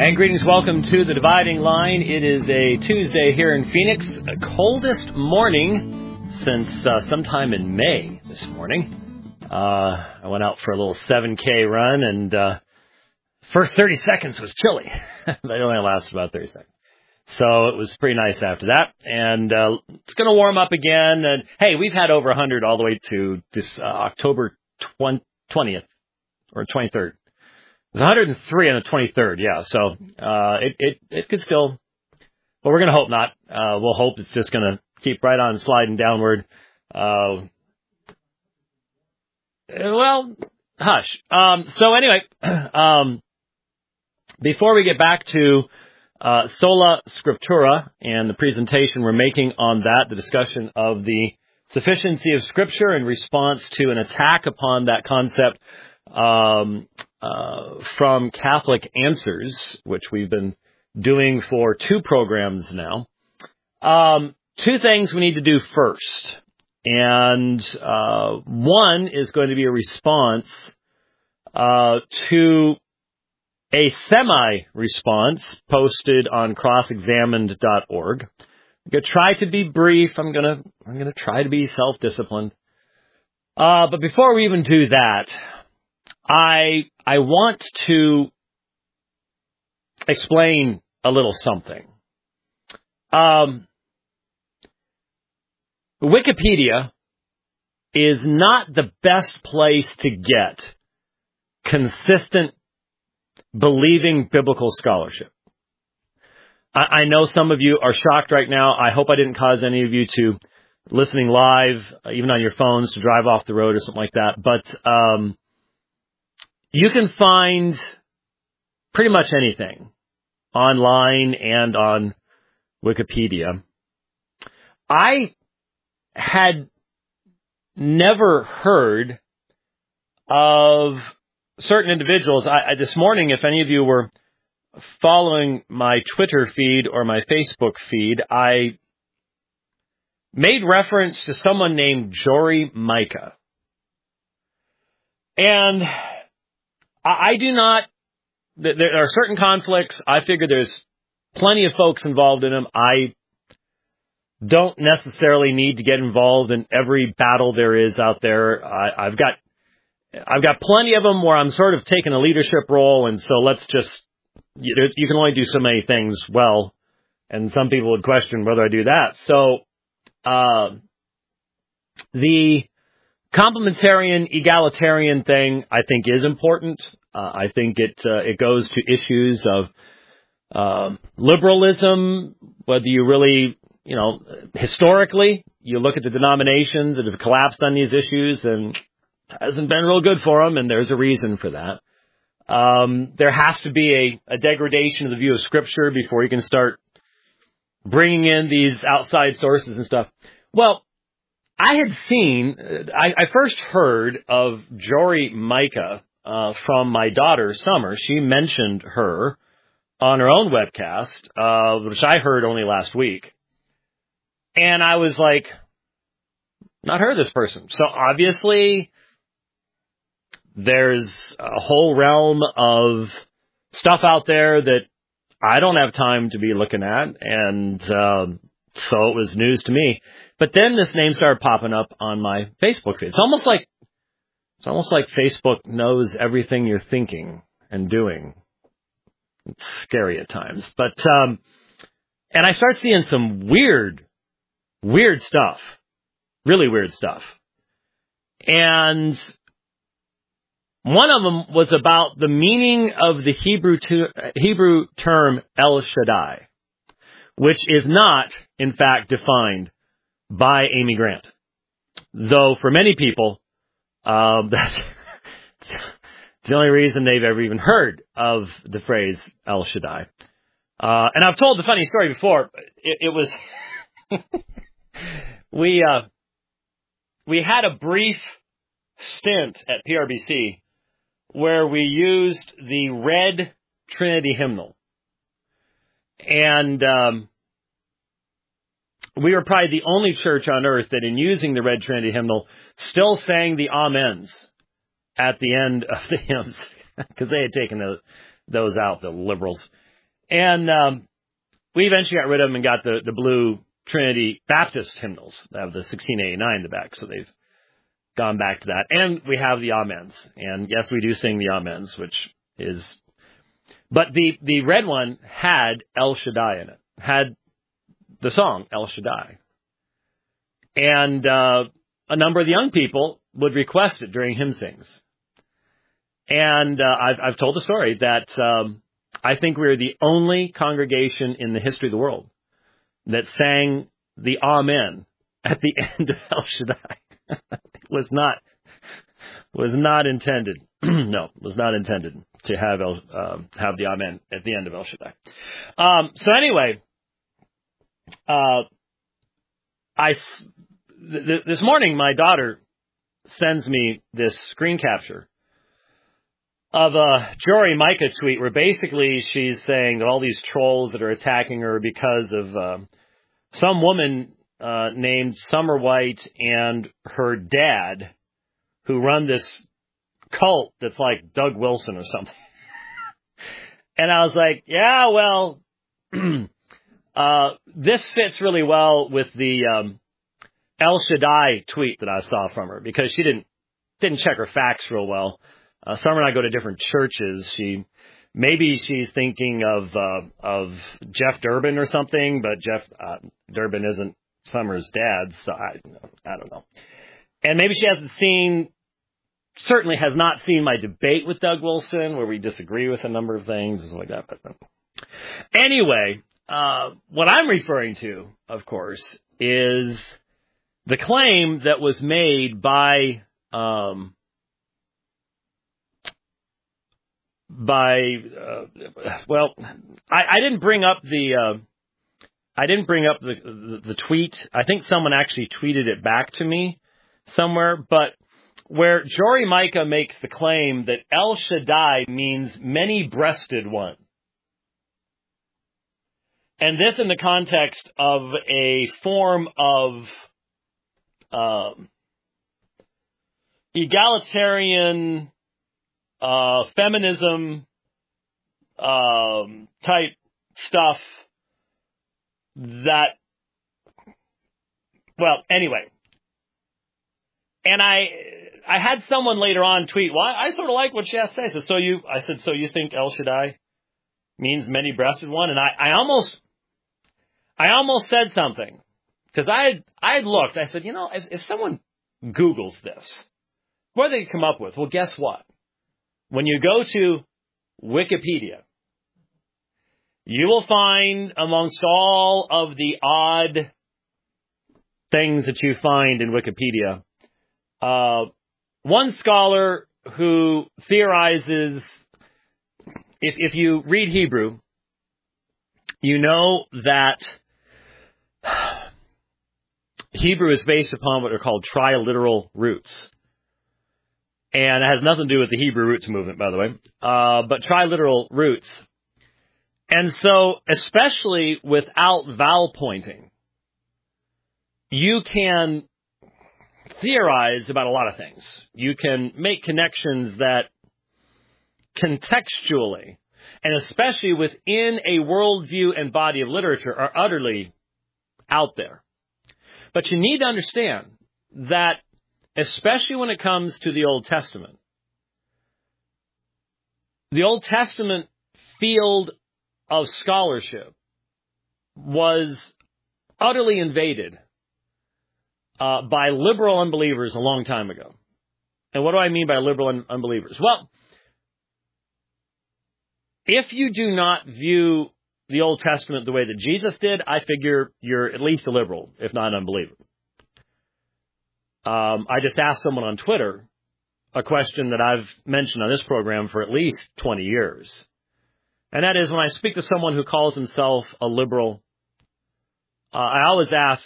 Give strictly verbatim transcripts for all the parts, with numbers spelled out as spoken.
And greetings, welcome to the Dividing Line. It is a Tuesday here in Phoenix, the coldest morning since uh, sometime in May this morning. Uh, I went out for a little seven K run, and uh, first thirty seconds was chilly. They only lasted about thirty seconds. So it was pretty nice after that, and uh, it's going to warm up again. And hey, we've had over one hundred all the way to this uh, October twentieth or twenty-third. It was one hundred three on the twenty-third, yeah. So uh, it, it it could still, but we're going to hope not. Uh, we'll hope it's just going to keep right on sliding downward. Uh, well, hush. Um, so anyway, um, before we get back to uh, Sola Scriptura and the presentation we're making on that, the discussion of the sufficiency of Scripture in response to an attack upon that concept, um, uh, from Catholic Answers, which we've been doing for two programs now. Um, two things we need to do first. And, uh, one is going to be a response, uh, to a semi-response posted on cross examined dot org. I'm going to try to be brief. I'm going to, I'm going to try to be self-disciplined. Uh, but before we even do that, I I want to explain a little something. Um, Wikipedia is not the best place to get consistent, believing biblical scholarship. I, I know some of you are shocked right now. I hope I didn't cause any of you to listening live, even on your phones, to drive off the road or something like that. But um you can find pretty much anything online and on Wikipedia. I had never heard of certain individuals. I, I, this morning, if any of you were following my Twitter feed or my Facebook feed, I made reference to someone named Jory Micah. And I do not, there are certain conflicts. I figure there's plenty of folks involved in them. I don't necessarily need to get involved in every battle there is out there. I, I've got, I've got plenty of them where I'm sort of taking a leadership role. And so let's just, you, you can only do so many things well. And some people would question whether I do that. So, uh, the complementarian, egalitarian thing, I think, is important. Uh, I think it uh, it goes to issues of uh, liberalism, whether you really, you know, historically, you look at the denominations that have collapsed on these issues, and it hasn't been real good for them, and there's a reason for that. Um, there has to be a, a degradation of the view of Scripture before you can start bringing in these outside sources and stuff. Well, I had seen, I, I first heard of Jory Micah uh, from my daughter, Summer. She mentioned her on her own webcast, uh, which I heard only last week. And I was like, not heard of this person. So obviously, there's a whole realm of stuff out there that I don't have time to be looking at. And uh, so it was news to me. But then this name started popping up on my Facebook feed. It's almost like it's almost like Facebook knows everything you're thinking and doing. It's scary at times. But um, and I start seeing some weird, weird stuff, really weird stuff. And one of them was about the meaning of the Hebrew to, Hebrew term El Shaddai, which is not, in fact, defined by Amy Grant. Though for many people, um, that's the only reason they've ever even heard of the phrase El Shaddai. Uh, and I've told the funny story before. It, it was, we, uh, we had a brief stint at P R B C where we used the Red Trinity hymnal. And, um, we were probably the only church on earth that in using the Red Trinity hymnal still sang the amens at the end of the hymns, because they had taken those, those out, the liberals. And um, we eventually got rid of them and got the, the blue Trinity Baptist hymnals that have the sixteen eighty-nine in the back. So they've gone back to that. And we have the Amens. And yes, we do sing the Amens, which is, but the, the red one had El Shaddai in it, had the song El Shaddai. And uh, a number of the young people would request it during hymn sings. And uh, I've, I've told the story that um, I think we were the only congregation in the history of the world that sang the Amen at the end of El Shaddai. It was not was not intended. No, was not intended to have El, uh, have the Amen at the end of El Shaddai. Um, so anyway, uh, I th- th- this morning my daughter sends me this screen capture of a Jory Micah tweet where basically she's saying that all these trolls that are attacking her because of uh, some woman uh, named Summer White and her dad who run this cult that's like Doug Wilson or something. And I was like, yeah, well, uh, this fits really well with the um, El Shaddai tweet that I saw from her because she didn't didn't check her facts real well. Uh, Summer and I go to different churches. She maybe she's thinking of uh, of Jeff Durbin or something, but Jeff uh, Durbin isn't Summer's dad, so I I don't know. And maybe she hasn't seen, certainly has not seen my debate with Doug Wilson, where we disagree with a number of things and like that. But anyway, uh, what I'm referring to, of course, is the claim that was made by. Um, By uh, well, I, I didn't bring up the uh, I didn't bring up the, the the tweet. I think someone actually tweeted it back to me somewhere. But where Jory Micah makes the claim that El Shaddai means many-breasted one, and this in the context of a form of um, egalitarian. Uh, feminism, um, type stuff that, well, anyway. And I, I had someone later on tweet, well, I, I sort of like what she has to say. So, so you, I said, so you think El Shaddai means many-breasted one? And I, I almost, I almost said something because I had, I had looked, I said, you know, if, if someone Googles this, what do they come up with? Well, guess what? When you go to Wikipedia, you will find amongst all of the odd things that you find in Wikipedia, uh, one scholar who theorizes, if, if you read Hebrew, you know that Hebrew is based upon what are called triliteral roots. And it has nothing to do with the Hebrew roots movement, by the way, uh, but triliteral roots. And so, especially without vowel pointing, you can theorize about a lot of things. You can make connections that contextually, and especially within a worldview and body of literature, are utterly out there. But you need to understand that especially when it comes to the Old Testament, the Old Testament field of scholarship was utterly invaded uh, by liberal unbelievers a long time ago. And what do I mean by liberal un- unbelievers? Well, if you do not view the Old Testament the way that Jesus did, I figure you're at least a liberal, if not an unbeliever. Um, I just asked someone on Twitter a question that I've mentioned on this program for at least twenty years. And that is, when I speak to someone who calls himself a liberal, uh, I always ask,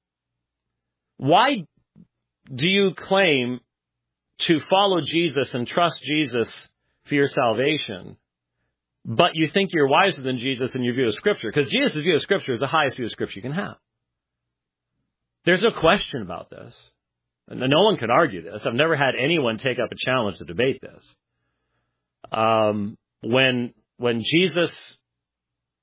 why do you claim to follow Jesus and trust Jesus for your salvation, but you think you're wiser than Jesus in your view of Scripture? Because Jesus' view of Scripture is the highest view of Scripture you can have. There's no question about this. No one could argue this. I've never had anyone take up a challenge to debate this. Um, when when Jesus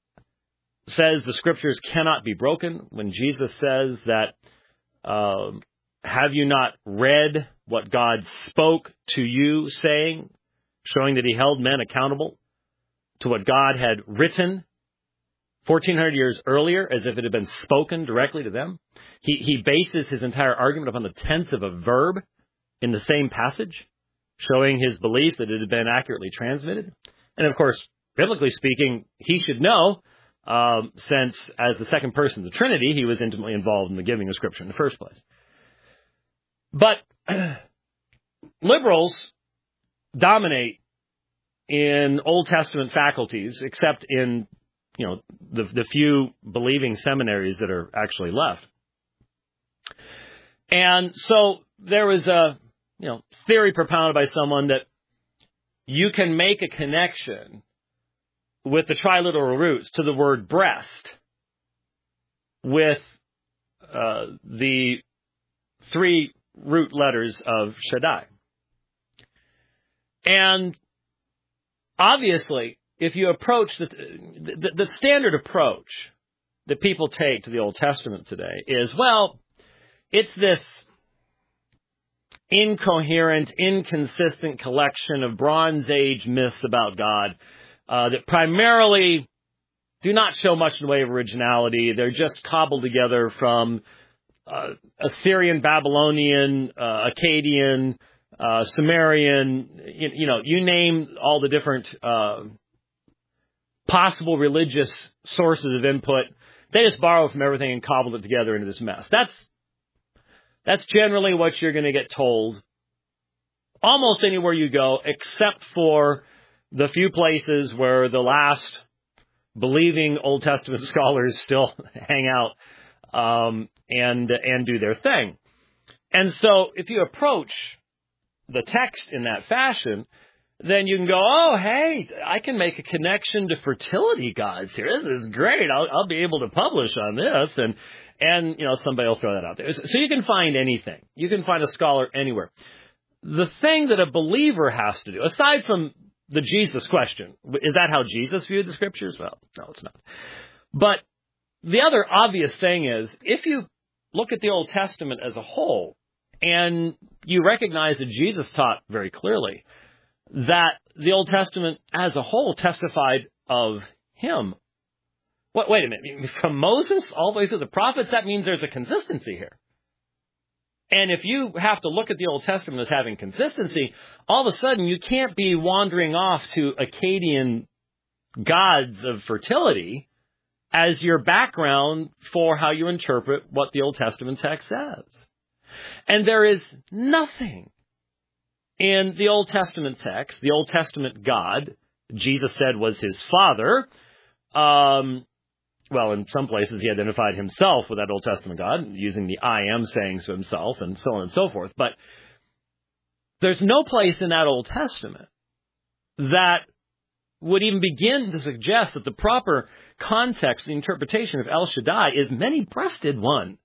says the scriptures cannot be broken, when Jesus says that, um, have you not read what God spoke to you, saying, showing that he held men accountable to what God had written fourteen hundred years earlier, as if it had been spoken directly to them. He, he bases his entire argument upon the tense of a verb in the same passage, showing his belief that it had been accurately transmitted. And of course, biblically speaking, he should know, um, since as the second person of the Trinity, he was intimately involved in the giving of Scripture in the first place. But liberals dominate in Old Testament faculties, except in, you know, the, the few believing seminaries that are actually left. And so there was a, you know, theory propounded by someone that you can make a connection with the triliteral roots to the word breast with uh, the three root letters of Shaddai. And obviously, if you approach the, the, the standard approach that people take to the Old Testament today is, well, it's this incoherent, inconsistent collection of Bronze Age myths about God uh, that primarily do not show much in the way of originality. They're just cobbled together from uh, Assyrian, Babylonian, uh, Akkadian, uh, Sumerian, you, you know, you name all the different uh, possible religious sources of input. They just borrow from everything and cobble it together into this mess. That's That's generally what you're going to get told almost anywhere you go, except for the few places where the last believing Old Testament scholars still hang out um, and and do their thing. And so if you approach the text in that fashion, then you can go, oh, hey, I can make a connection to fertility gods here. This is great. I'll, I'll be able to publish on this. And And, you know, somebody will throw that out there. So you can find anything. You can find a scholar anywhere. The thing that a believer has to do, aside from the Jesus question, is that how Jesus viewed the Scriptures? Well, no, it's not. But the other obvious thing is, if you look at the Old Testament as a whole, and you recognize that Jesus taught very clearly that the Old Testament as a whole testified of him. What, wait a minute, from Moses all the way through the prophets, that means there's a consistency here. And if you have to look at the Old Testament as having consistency, all of a sudden you can't be wandering off to Akkadian gods of fertility as your background for how you interpret what the Old Testament text says. And there is nothing in the Old Testament text, the Old Testament God, Jesus said was his father. Um, well, in some places he identified himself with that Old Testament God, using the I am sayings to himself and so on and so forth. But there's no place in that Old Testament that would even begin to suggest that the proper context, the interpretation of El Shaddai is many-breasted one.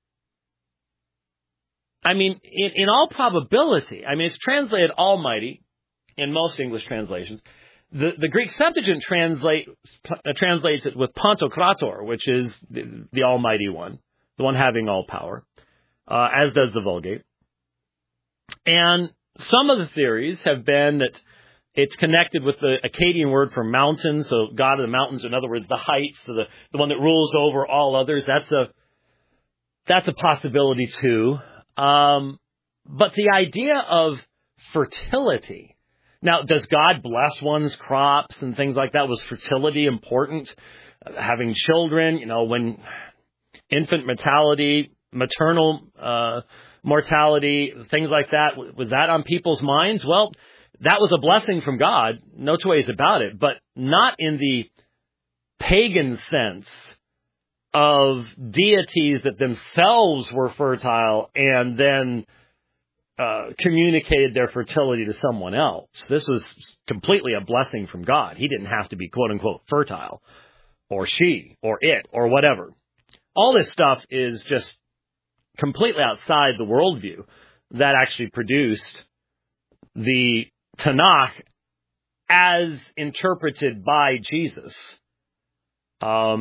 I mean, in, in all probability, I mean, it's translated Almighty in most English translations. The, the Greek Septuagint translate, uh, translates it with Pantokrator, which is the, the Almighty One, the one having all power, uh, as does the Vulgate. And some of the theories have been that it's connected with the Akkadian word for mountain, so God of the mountains, in other words, the heights, so the, the one that rules over all others. That's a that's a possibility too. Um, but the idea of fertility. Now, does God bless one's crops and things like that? Was fertility important? Uh, having children, you know, when infant mortality, maternal uh, mortality, things like that, was that on people's minds? Well, that was a blessing from God, no two ways about it, but not in the pagan sense of deities that themselves were fertile and then uh, communicated their fertility to someone else. This was completely a blessing from God. He didn't have to be quote-unquote fertile, or she, or it, or whatever. All this stuff is just completely outside the worldview that actually produced the Tanakh as interpreted by Jesus. Um,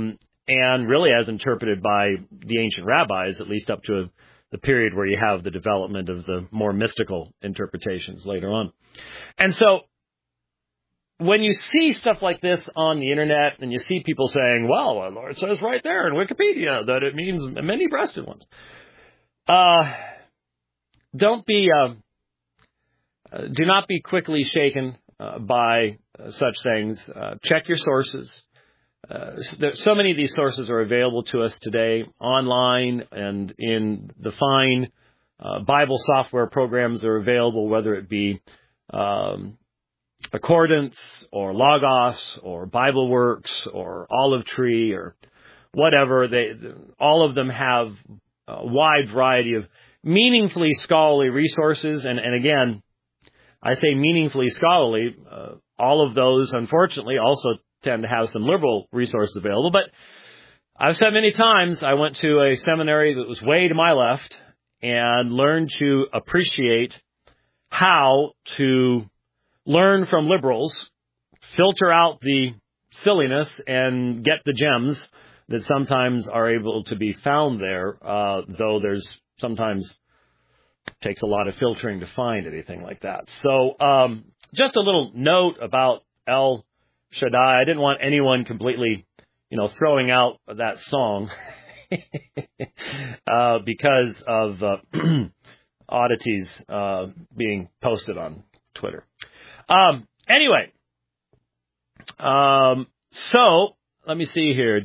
and really as interpreted by the ancient rabbis, at least up to the period where you have the development of the more mystical interpretations later on. And so when you see stuff like this on the internet and you see people saying, well, the Lord says right there in Wikipedia that it means many-breasted ones, uh, don't be, uh, uh, do not be quickly shaken uh, by uh, such things. Uh, check your sources. Uh, so many of these sources are available to us today online and in the fine uh, Bible software programs that are available, whether it be um, Accordance or Logos or BibleWorks or Olive Tree or whatever. They, all of them have a wide variety of meaningfully scholarly resources. And, and again, I say meaningfully scholarly. Uh, all of those, unfortunately, also tend to have some liberal resources available. But I've said many times, I went to a seminary that was way to my left and learned to appreciate how to learn from liberals, filter out the silliness, and get the gems that sometimes are able to be found there, uh, though there's sometimes takes a lot of filtering to find anything like that. So um, just a little note about El Shaddai. I didn't want anyone completely, you know, throwing out that song uh, because of uh, oddities uh, being posted on Twitter. Um, anyway, um, so let me see here.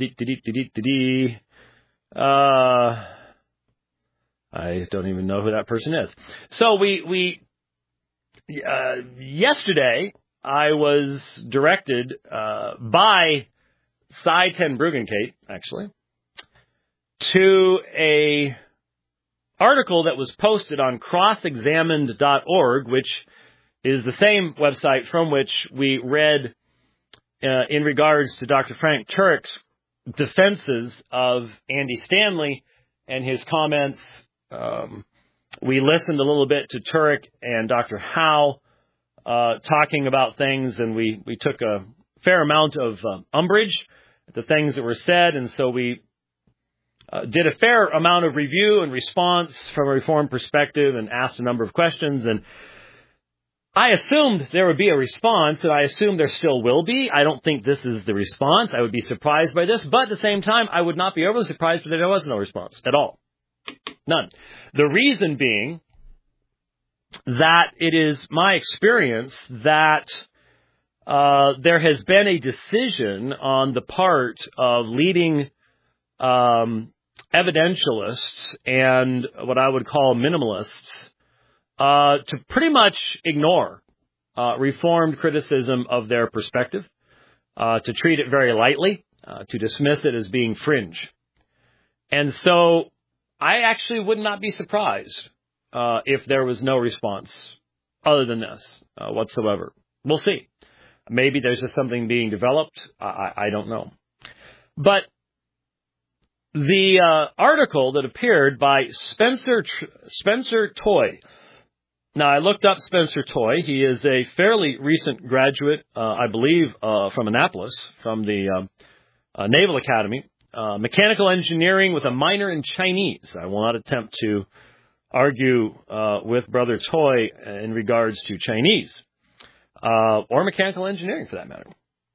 Uh, I don't even know who that person is. So we, we, uh, yesterday I was directed, uh, by Cy ten Bruggencate, actually, to a article that was posted on cross examined dot org, which is the same website from which we read uh, in regards to Doctor Frank Turek's defenses of Andy Stanley and his comments. Um, we listened a little bit to Turek and Doctor Howe uh, talking about things, and we, we took a fair amount of uh, umbrage at the things that were said, and so we uh, did a fair amount of review and response from a Reformed perspective and asked a number of questions, and I assumed there would be a response, and I assume there still will be. I don't think this is the response. I would be surprised by this, but at the same time, I would not be overly surprised if there was no response at all. None. The reason being that it is my experience that uh, there has been a decision on the part of leading um, evidentialists and what I would call minimalists Uh, to pretty much ignore uh, Reformed criticism of their perspective, uh, to treat it very lightly, uh, to dismiss it as being fringe. And so I actually would not be surprised uh, if there was no response other than this uh, whatsoever. We'll see. Maybe there's just something being developed. I, I don't know. But the uh, article that appeared by Spencer Spencer Toy. Now, I looked up Spencer Toy. He is a fairly recent graduate, uh, I believe, uh, from Annapolis, from the um, uh, Naval Academy, uh, mechanical engineering with a minor in Chinese. I will not attempt to argue uh, with Brother Toy in regards to Chinese, uh, or mechanical engineering for that matter.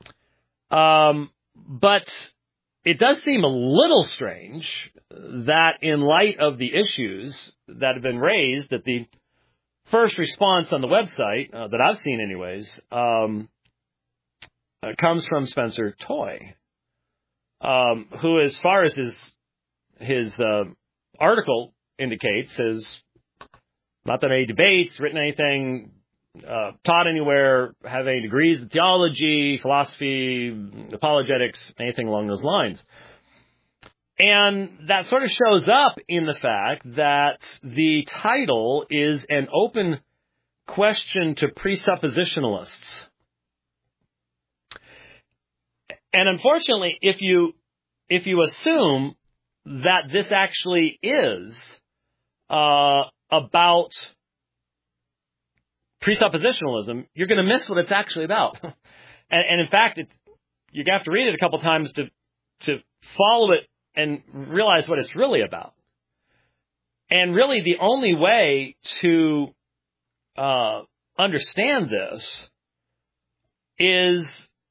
Um, but it does seem a little strange that in light of the issues that have been raised, that the first response on the website, uh, that I've seen anyways, um, uh, comes from Spencer Toy, um, who, as far as his his uh, article indicates, has not done any debates, written anything, uh, taught anywhere, have any degrees in theology, philosophy, apologetics, anything along those lines. And that sort of shows up in the fact that the title is an open question to presuppositionalists. And unfortunately, if you if you assume that this actually is uh, about presuppositionalism, you're going to miss what it's actually about. and, and in fact, it, you have to read it a couple times to to follow it and realize what it's really about. And really the only way to uh, understand this is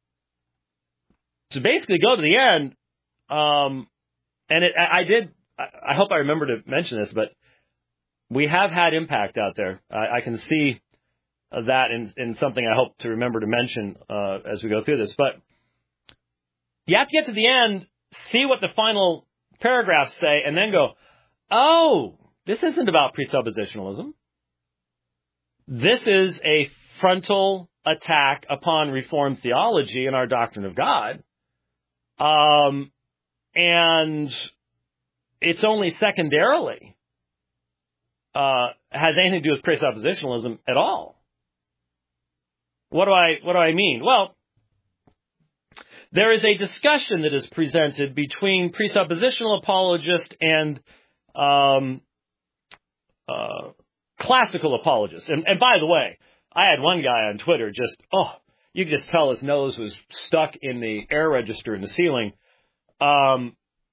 to basically go to the end. Um, and it, I, I did, I, I hope I remember to mention this, but we have had impact out there. I, I can see that in, in something I hope to remember to mention uh, as we go through this. But you have to get to the end, see what the final paragraphs say, and then go, oh, this isn't about presuppositionalism. This is a frontal attack upon Reformed theology and our doctrine of God. Um, and it's only secondarily uh, has anything to do with presuppositionalism at all. What do I, what do I mean? Well, there is a discussion that is presented between presuppositional apologists and um, uh, classical apologists. And, and by the way, I had one guy on Twitter just, oh, you could just tell his nose was stuck in the air register in the ceiling. Um,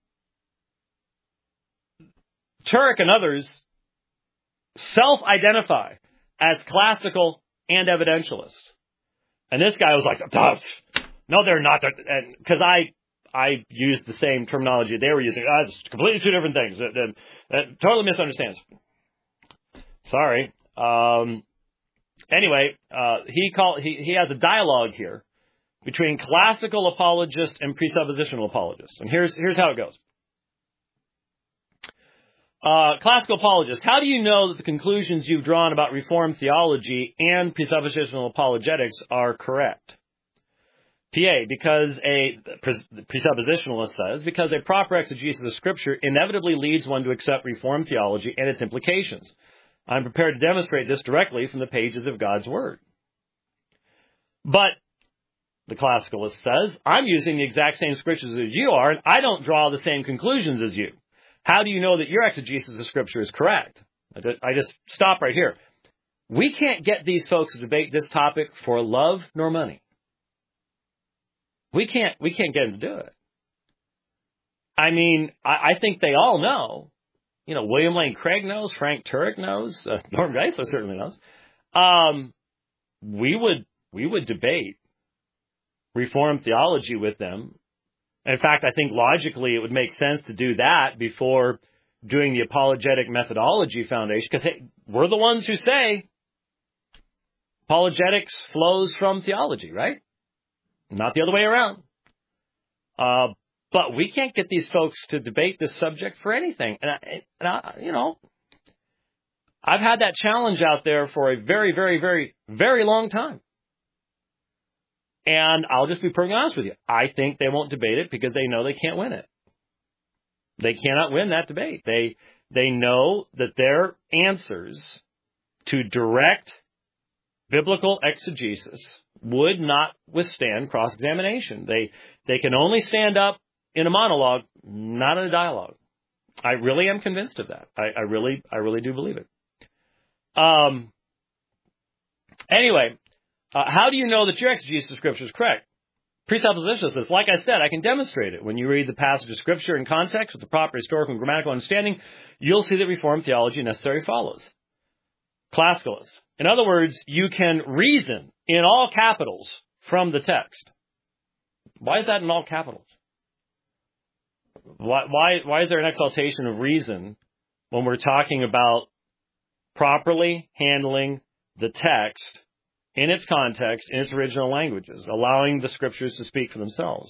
Turek and others self-identify as classical and evidentialist. And this guy was like, no, they're not. Because I I used the same terminology they were using. Ah, it's completely two different things. That, that, that totally misunderstands. Sorry. Um, anyway, uh, he call he he has a dialogue here between classical apologists and presuppositional apologists. And here's here's how it goes. Uh, classical apologists, how do you know that the conclusions you've drawn about Reformed theology and presuppositional apologetics are correct? P A, because a presuppositionalist says, because a proper exegesis of Scripture inevitably leads one to accept Reformed theology and its implications. I'm prepared to demonstrate this directly from the pages of God's Word. But, the classicalist says, I'm using the exact same Scriptures as you are, and I don't draw the same conclusions as you. How do you know that your exegesis of Scripture is correct? I just stop right here. We can't get these folks to debate this topic for love nor money. We can't, we can't get them to do it. I mean, I, I think they all know. You know, William Lane Craig knows, Frank Turek knows, uh, Norm Geisler certainly knows. Um, we would, we would debate Reformed theology with them. In fact, I think logically it would make sense to do that before doing the Apologetic Methodology Foundation, because hey, we're the ones who say apologetics flows from theology, right? Not the other way around. Uh, but we can't get these folks to debate this subject for anything. And, I, and I, you know, I've had that challenge out there for a very, very, very, very long time. And I'll just be pretty honest with you. I think they won't debate it because they know they can't win it. They cannot win that debate. They they know that their answers to direct biblical exegesis would not withstand cross-examination. They they can only stand up in a monologue, not in a dialogue. I really am convinced of that. I, I really I really do believe it. Um. Anyway. Uh, how do you know that your exegesis of Scripture is correct? Presuppositionalist says, like I said, I can demonstrate it. When you read the passage of Scripture in context with the proper historical and grammatical understanding, you'll see that Reformed theology necessarily follows. Classicalist. In other words, you can reason in all capitals from the text. Why is that in all capitals? Why, why, why is there an exaltation of reason when we're talking about properly handling the text in its context, in its original languages, allowing the Scriptures to speak for themselves?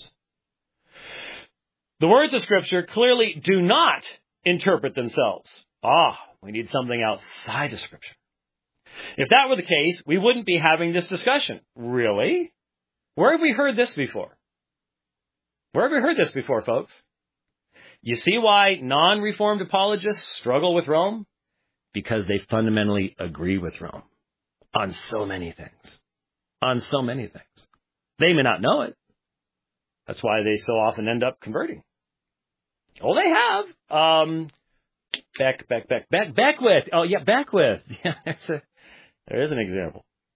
The words of Scripture clearly do not interpret themselves. Ah, we need something outside of Scripture. If that were the case, we wouldn't be having this discussion. Really? Where have we heard this before? Where have we heard this before, folks? You see why non-Reformed apologists struggle with Rome? Because they fundamentally agree with Rome. On so many things. On so many things. They may not know it. That's why they so often end up converting. Oh, they have. Um, Beck, Beck, Beck, Beck, Beckwith. Oh, yeah, Beckwith. Yeah, there's a, there is an example.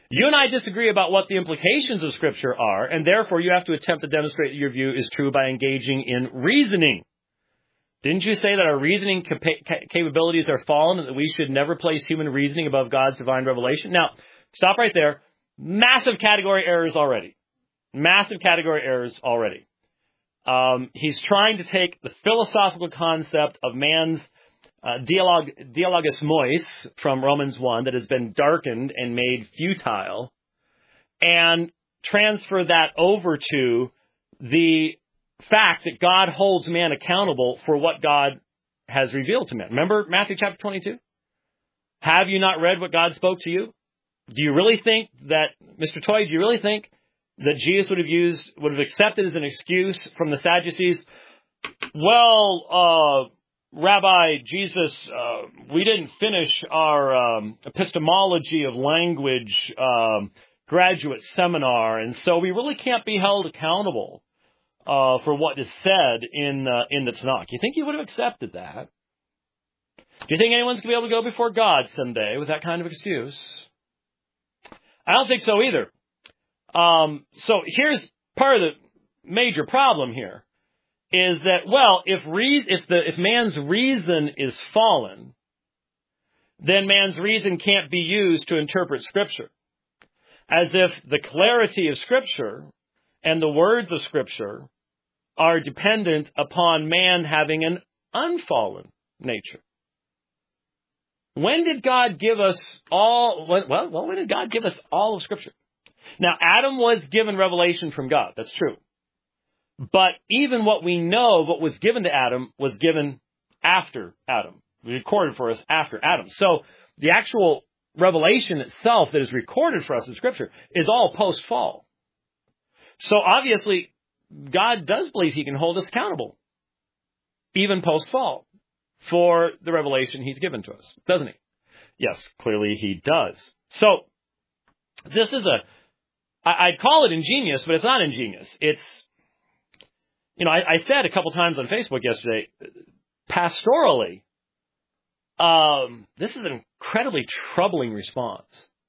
You and I disagree about what the implications of Scripture are, and therefore you have to attempt to demonstrate that your view is true by engaging in reasoning. Didn't you say that our reasoning capa- capabilities are fallen and that we should never place human reasoning above God's divine revelation? Now, stop right there. Massive category errors already. Massive category errors already. Um, he's trying to take the philosophical concept of man's uh, dialog, dialogismos from Romans one that has been darkened and made futile and transfer that over to the fact that God holds man accountable for what God has revealed to man. Remember Matthew chapter twenty-two? Have you not read what God spoke to you? Do you really think that, Mister Toy, do you really think that Jesus would have used, would have accepted as an excuse from the Sadducees? Well, uh, Rabbi, Jesus, uh, we didn't finish our um, epistemology of language um, graduate seminar, and so we really can't be held accountable uh, for what is said in uh, in the Tanakh. You think he would have accepted that? Do you think anyone's going to be able to go before God someday with that kind of excuse? I don't think so either. Um, so here's part of the major problem here is that, well, if re- if the if man's reason is fallen, then man's reason can't be used to interpret Scripture. As if the clarity of Scripture and the words of Scripture are dependent upon man having an unfallen nature. When did God give us all, well, well, when did God give us all of Scripture? Now, Adam was given revelation from God. That's true. But even what we know, what was given to Adam, was given after Adam. Recorded for us after Adam. So the actual revelation itself that is recorded for us in Scripture is all post-fall. So obviously, God does believe he can hold us accountable, even post-fall, for the revelation he's given to us, doesn't he? Yes, clearly he does. So this is a, I'd call it ingenious, but it's not ingenious. It's, you know, I, I said a couple times on Facebook yesterday, pastorally, um, this is an incredibly troubling response.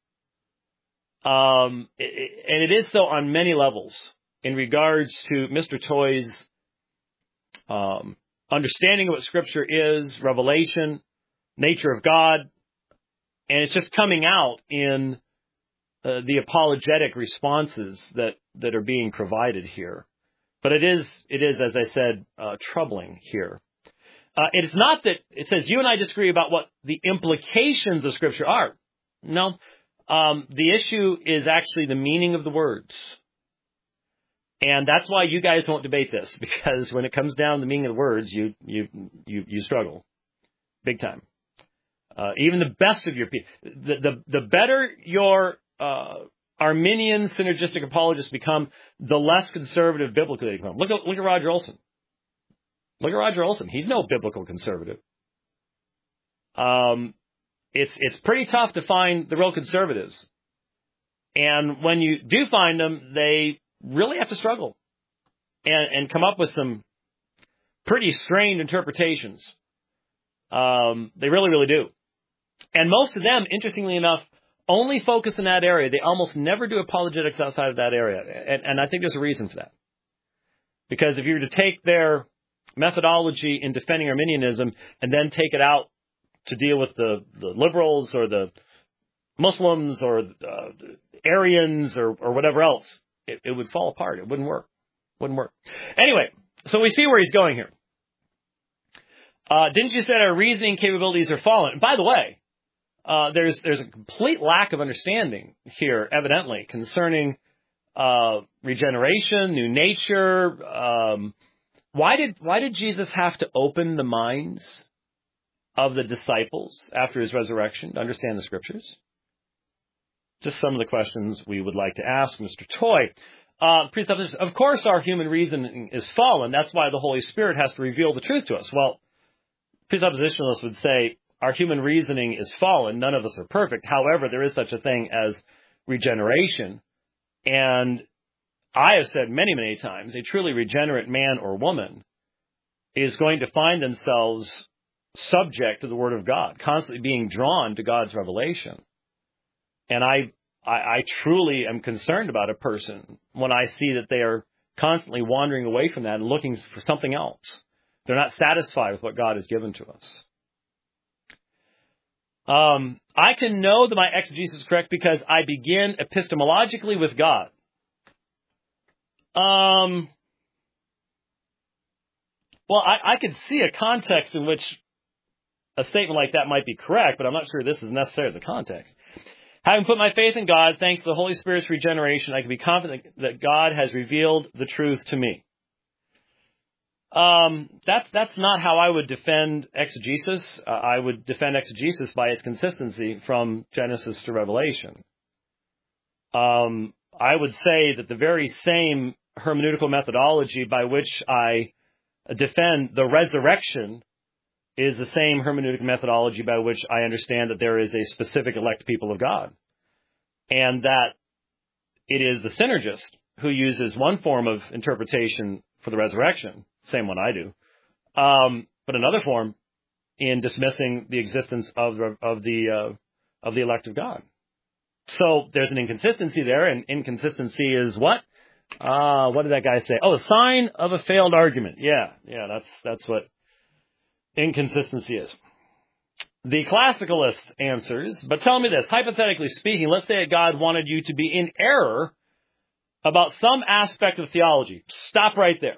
Um, it, and it is so on many levels in regards to Mister Toy's um, understanding of what Scripture is, revelation, nature of God, and it's just coming out in uh, the apologetic responses that, that are being provided here. But it is, it is, as I said, uh, troubling here. Uh, it's not that it says you and I disagree about what the implications of Scripture are. No, um, the issue is actually the meaning of the words. And that's why you guys won't debate this, because when it comes down to the meaning of the words, you you you, you struggle big time. Uh, even the best of your people, the, the the better your uh, Arminian synergistic apologists become, the less conservative biblically they become. Look at look at Roger Olson. Look at Roger Olson. He's no biblical conservative. Um, it's it's pretty tough to find the real conservatives, and when you do find them, they really have to struggle and, and come up with some pretty strained interpretations. Um, they really, really do. And most of them, interestingly enough, only focus in that area. They almost never do apologetics outside of that area. And, and I think there's a reason for that. Because if you were to take their methodology in defending Arminianism and then take it out to deal with the, the liberals or the Muslims or uh, Aryans or, or whatever else, It, it would fall apart. It wouldn't work. Wouldn't work. Anyway, so we see where he's going here. Uh, didn't you say our reasoning capabilities are fallen? And by the way, uh, there's there's a complete lack of understanding here, evidently, concerning uh, regeneration, new nature. Um, why did why did Jesus have to open the minds of the disciples after his resurrection to understand the Scriptures? Just some of the questions we would like to ask Mister Toy. Uh, presupposition, of course, our human reasoning is fallen. That's why the Holy Spirit has to reveal the truth to us. Well, presuppositionalists would say our human reasoning is fallen. None of us are perfect. However, there is such a thing as regeneration. And I have said many, many times, a truly regenerate man or woman is going to find themselves subject to the Word of God, constantly being drawn to God's revelation. And I I, I truly am concerned about a person when I see that they are constantly wandering away from that and looking for something else. They're not satisfied with what God has given to us. Um, I can know that my exegesis is correct because I begin epistemologically with God. Um, well, I, I could see a context in which a statement like that might be correct, but I'm not sure this is necessarily the context. Having put my faith in God, thanks to the Holy Spirit's regeneration, I can be confident that God has revealed the truth to me. Um, that's, that's not how I would defend exegesis. Uh, I would defend exegesis by its consistency from Genesis to Revelation. Um, I would say that the very same hermeneutical methodology by which I defend the resurrection is the same hermeneutic methodology by which I understand that there is a specific elect people of God. And that it is the synergist who uses one form of interpretation for the resurrection, same one I do, um, but another form in dismissing the existence of the, of the, uh, of the elect of God. So there's an inconsistency there, and inconsistency is what? Uh, what did that guy say? Oh, a sign of a failed argument. Yeah, yeah, that's, that's what inconsistency is. The classicalist answers, but tell me this, hypothetically speaking, let's say God wanted you to be in error about some aspect of theology. Stop right there.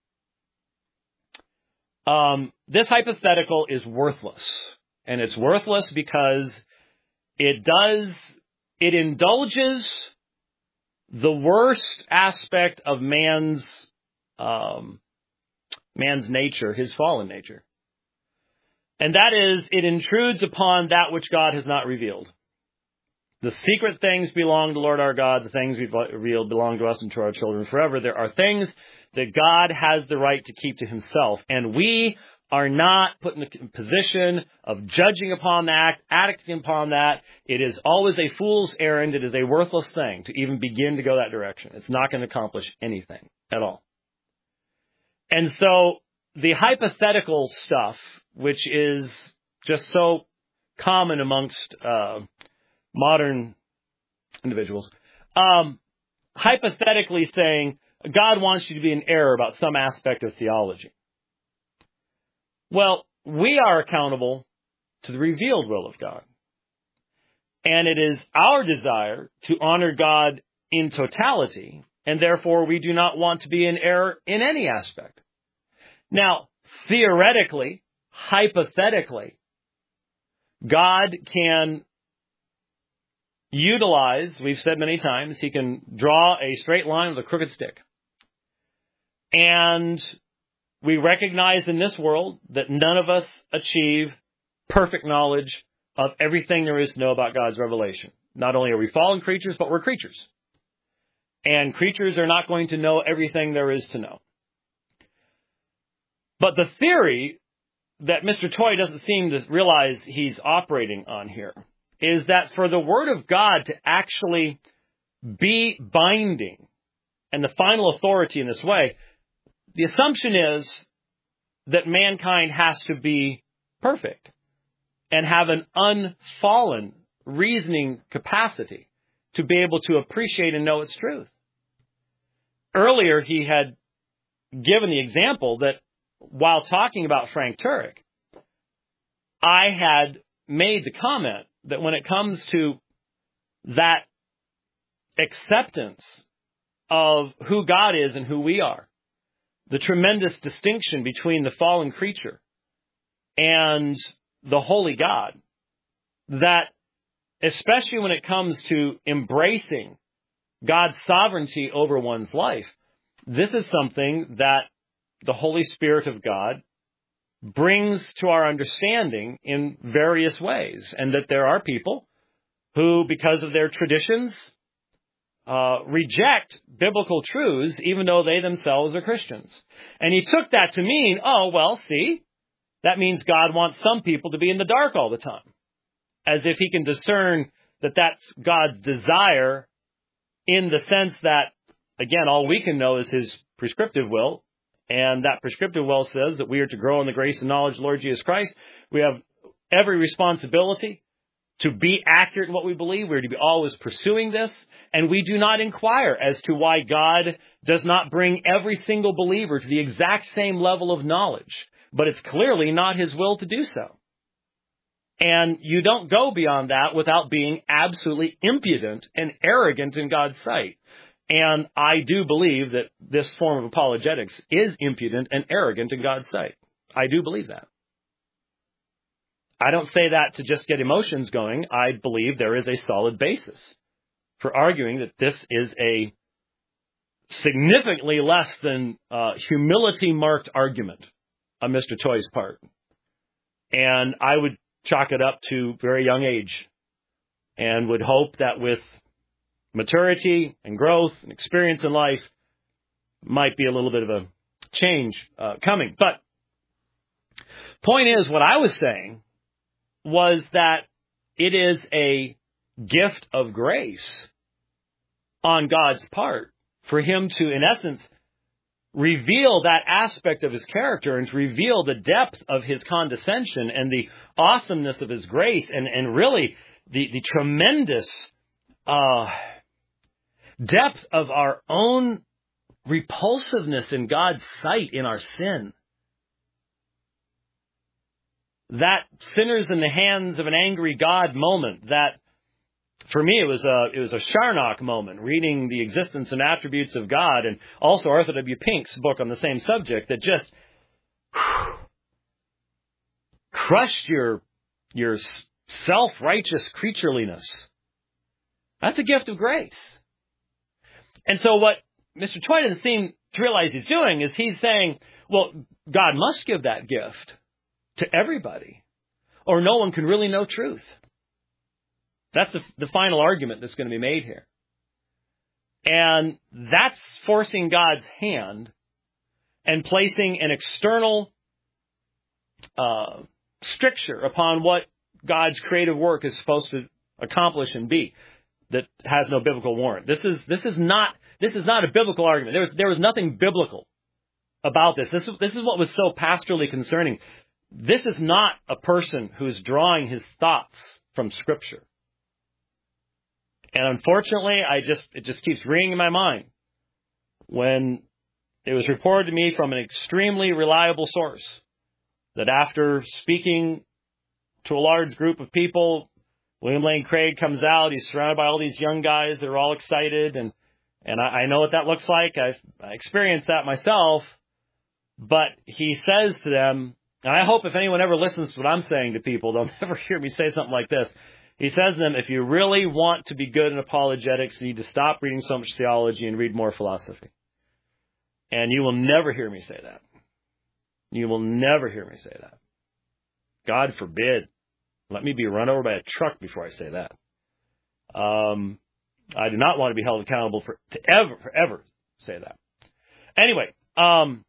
Um, this hypothetical is worthless. And it's worthless because it does, it indulges the worst aspect of man's, um, man's nature, his fallen nature. And that is, it intrudes upon that which God has not revealed. The secret things belong to the Lord our God. The things we've revealed belong to us and to our children forever. There are things that God has the right to keep to himself. And we are not put in the position of judging upon that, acting upon that. It is always a fool's errand. It is a worthless thing to even begin to go that direction. It's not going to accomplish anything at all. And so the hypothetical stuff, which is just so common amongst uh, modern individuals, um, hypothetically saying, God wants you to be in error about some aspect of theology. Well, we are accountable to the revealed will of God. And it is our desire to honor God in totality, and therefore we do not want to be in error in any aspect. Now, theoretically, hypothetically, God can utilize, we've said many times, he can draw a straight line with a crooked stick. And we recognize in this world that none of us achieve perfect knowledge of everything there is to know about God's revelation. Not only are we fallen creatures, but we're creatures. And creatures are not going to know everything there is to know. But the theory that Mister Toy doesn't seem to realize he's operating on here is that for the Word of God to actually be binding and the final authority in this way, the assumption is that mankind has to be perfect and have an unfallen reasoning capacity to be able to appreciate and know its truth. Earlier, he had given the example that while talking about Frank Turek, I had made the comment that when it comes to that acceptance of who God is and who we are, the tremendous distinction between the fallen creature and the holy God, that especially when it comes to embracing God's sovereignty over one's life, this is something that the Holy Spirit of God brings to our understanding in various ways, and that there are people who, because of their traditions, uh, reject biblical truths, even though they themselves are Christians. And he took that to mean, oh, well, see, that means God wants some people to be in the dark all the time, as if he can discern that that's God's desire in the sense that, again, all we can know is his prescriptive will. And that prescriptive will says that we are to grow in the grace and knowledge of the Lord Jesus Christ. We have every responsibility to be accurate in what we believe. We're to be always pursuing this. And we do not inquire as to why God does not bring every single believer to the exact same level of knowledge. But it's clearly not his will to do so. And you don't go beyond that without being absolutely impudent and arrogant in God's sight. And I do believe that this form of apologetics is impudent and arrogant in God's sight. I do believe that. I don't say that to just get emotions going. I believe there is a solid basis for arguing that this is a significantly less than uh, humility-marked argument on Mister Toy's part. And I would chalk it up to very young age and would hope that with maturity and growth and experience in life might be a little bit of a change uh, coming. But point is, what I was saying was that it is a gift of grace on God's part for him to, in essence, reveal that aspect of his character and to reveal the depth of his condescension and the awesomeness of his grace and, and really the, the tremendous uh, depth of our own repulsiveness in God's sight in our sin. That sinners in the hands of an angry God moment, that for me it was a it was a Charnock moment, reading the existence and attributes of God, and also Arthur W. Pink's book on the same subject that just whew, crushed your your self-righteous creatureliness. That's a gift of grace. And so what Mister Toy doesn't seem to realize he's doing is he's saying, well, God must give that gift to everybody, or no one can really know truth. That's the, the final argument that's going to be made here. And that's forcing God's hand and placing an external uh, stricture upon what God's creative work is supposed to accomplish and be that has no biblical warrant. This is this is not this is not a biblical argument. There was there was nothing biblical about this. This is this is what was so pastorally concerning. This is not a person who's drawing his thoughts from Scripture. And unfortunately, I just it just keeps ringing in my mind when it was reported to me from an extremely reliable source that after speaking to a large group of people, William Lane Craig comes out. He's surrounded by all these young guys. They're all excited, and and I, I know what that looks like. I've I experienced that myself. But he says to them, and I hope if anyone ever listens to what I'm saying to people, they'll never hear me say something like this. He says to them, if you really want to be good in apologetics, you need to stop reading so much theology and read more philosophy. And you will never hear me say that. You will never hear me say that. God forbid. Let me be run over by a truck before I say that. Um, I do not want to be held accountable for to ever, forever say that. Anyway, um,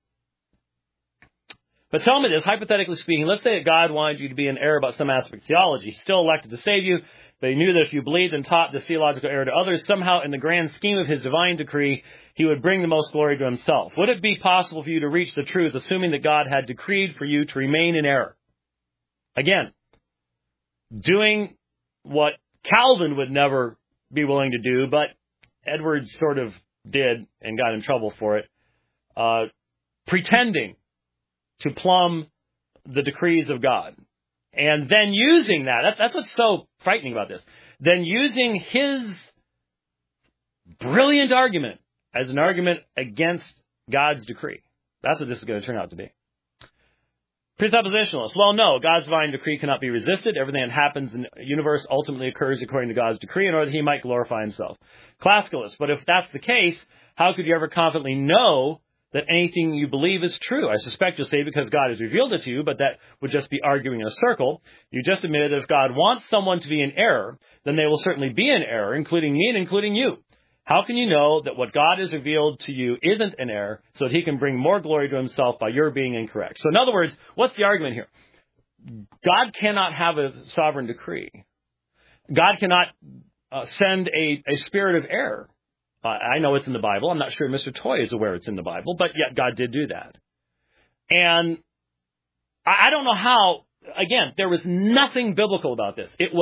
but tell me this, hypothetically speaking, let's say that God wanted you to be in error about some aspect of theology. He still elected to save you, but he knew that if you believed and taught this theological error to others, somehow in the grand scheme of his divine decree, he would bring the most glory to himself. Would it be possible for you to reach the truth, assuming that God had decreed for you to remain in error? Again, doing what Calvin would never be willing to do, but Edwards sort of did and got in trouble for it, uh, pretending to plumb the decrees of God. And then using that, that's, that's what's so frightening about this, then using his brilliant argument as an argument against God's decree. That's what this is going to turn out to be. Presuppositionalists. Well, no, God's divine decree cannot be resisted. Everything that happens in the universe ultimately occurs according to God's decree in order that he might glorify himself. Classicalists. But if that's the case, how could you ever confidently know that anything you believe is true? I suspect you'll say because God has revealed it to you, but that would just be arguing in a circle. You just admitted that if God wants someone to be in error, then they will certainly be in error, including me and including you. How can you know that what God has revealed to you isn't an error so that he can bring more glory to himself by your being incorrect? So in other words, what's the argument here? God cannot have a sovereign decree. God cannot uh, send a, a spirit of error. Uh, I know it's in the Bible. I'm not sure Mister Toy is aware it's in the Bible, but yet God did do that. And I, I don't know how, again, there was nothing biblical about this. It was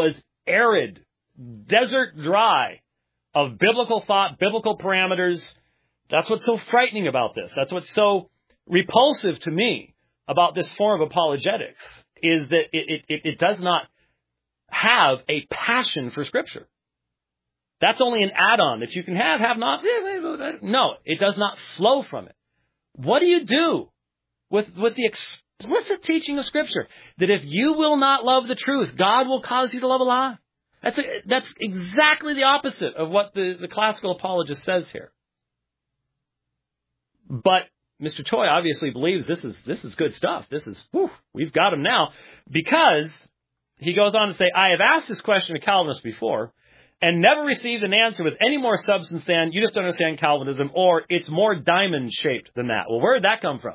arid, desert dry of biblical thought, biblical parameters. That's what's so frightening about this. That's what's so repulsive to me about this form of apologetics, is that it, it, it does not have a passion for Scripture. That's only an add-on that you can have, have not. No, it does not flow from it. What do you do with, with the explicit teaching of Scripture? That if you will not love the truth, God will cause you to love a lie. That's, a, that's exactly the opposite of what the, the classical apologist says here. But Mister Choi obviously believes this is this is good stuff. This is, whew, we've got him now. Because he goes on to say, I have asked this question to Calvinists before and never received an answer with any more substance than, you just don't understand Calvinism, or it's more diamond-shaped than that. Well, where did that come from?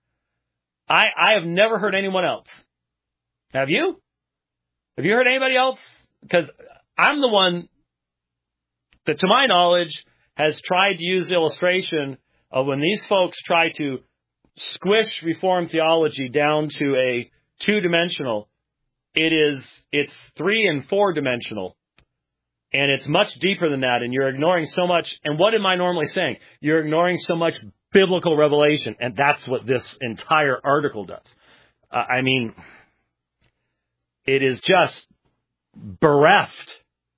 I, I have never heard anyone else. Have you? Have you heard anybody else? Because I'm the one that, to my knowledge, has tried to use the illustration of when these folks try to squish Reformed theology down to a two-dimensional, it is, it's three and four-dimensional. And it's much deeper than that, and you're ignoring so much. And what am I normally saying? You're ignoring so much biblical revelation, and that's what this entire article does. Uh, I mean, it is just bereft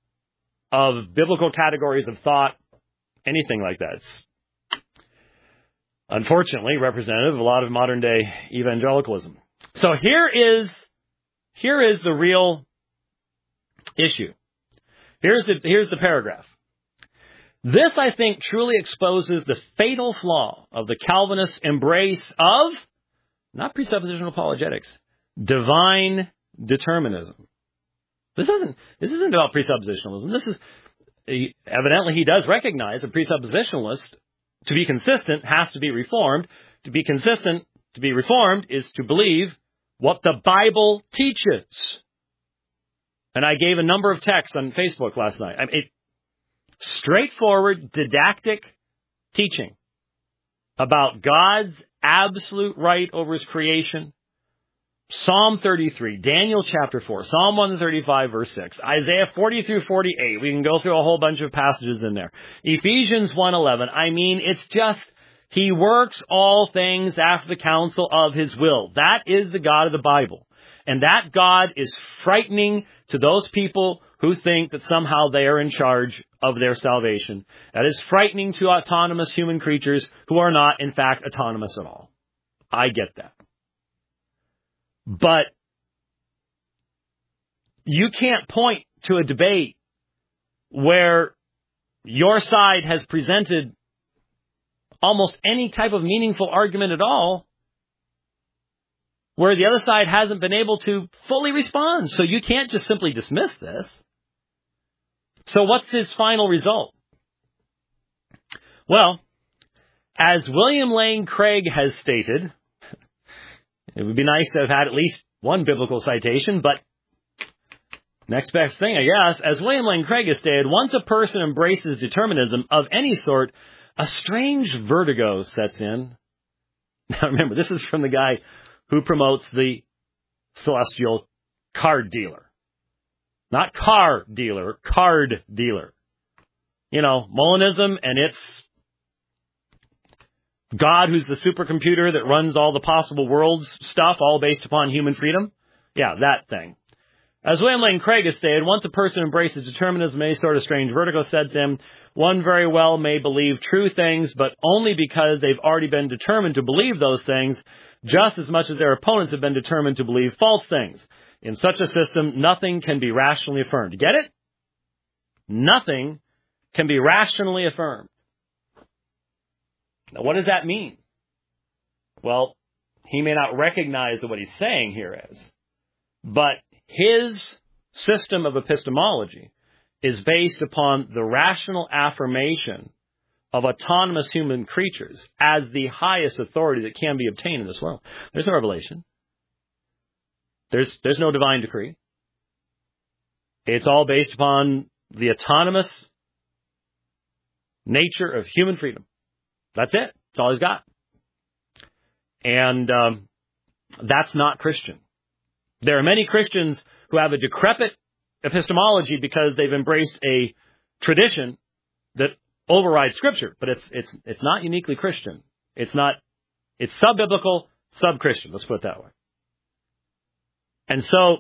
of biblical categories of thought, anything like that. It's unfortunately representative of a lot of modern-day evangelicalism. So here is, here is the real issue. Here's the, here's the paragraph. This, I think, truly exposes the fatal flaw of the Calvinist embrace of, not presuppositional apologetics, divine determinism. This isn't, this isn't about presuppositionalism. This is, he, evidently he does recognize a presuppositionalist, to be consistent, has to be reformed. To be consistent, to be reformed, is to believe what the Bible teaches. And I gave a number of texts on Facebook last night. I mean, it, straightforward, didactic teaching about God's absolute right over His creation. Psalm thirty-three, Daniel chapter four, Psalm one thirty-five, verse six, Isaiah forty through forty-eight. We can go through a whole bunch of passages in there. Ephesians one eleven. I mean, it's just, He works all things after the counsel of His will. That is the God of the Bible. And that God is frightening to those people who think that somehow they are in charge of their salvation. That is frightening to autonomous human creatures who are not, in fact, autonomous at all. I get that. But you can't point to a debate where your side has presented almost any type of meaningful argument at all, where the other side hasn't been able to fully respond. So you can't just simply dismiss this. So what's his final result? Well, as William Lane Craig has stated, it would be nice to have had at least one biblical citation, but next best thing, I guess. As William Lane Craig has stated, once a person embraces determinism of any sort, a strange vertigo sets in. Now remember, this is from the guy who promotes the celestial card dealer. Not car dealer, card dealer. You know, Molinism and its God who's the supercomputer that runs all the possible worlds stuff, all based upon human freedom. Yeah, that thing. As William Lane Craig has stated, once a person embraces determinism, any sort of strange vertigo sets in. One very well may believe true things, but only because they've already been determined to believe those things, just as much as their opponents have been determined to believe false things. In such a system, nothing can be rationally affirmed. Get it? Nothing can be rationally affirmed. Now, what does that mean? Well, he may not recognize what he's saying here as, but his system of epistemology is based upon the rational affirmation of autonomous human creatures as the highest authority that can be obtained in this world. There's no revelation. There's, there's no divine decree. It's all based upon the autonomous nature of human freedom. That's it. That's all he's got. And um, that's not Christian. There are many Christians who have a decrepit epistemology because they've embraced a tradition that overrides Scripture, but it's it's it's not uniquely Christian. It's not. It's sub-biblical, sub-Christian. Let's put it that way. And so,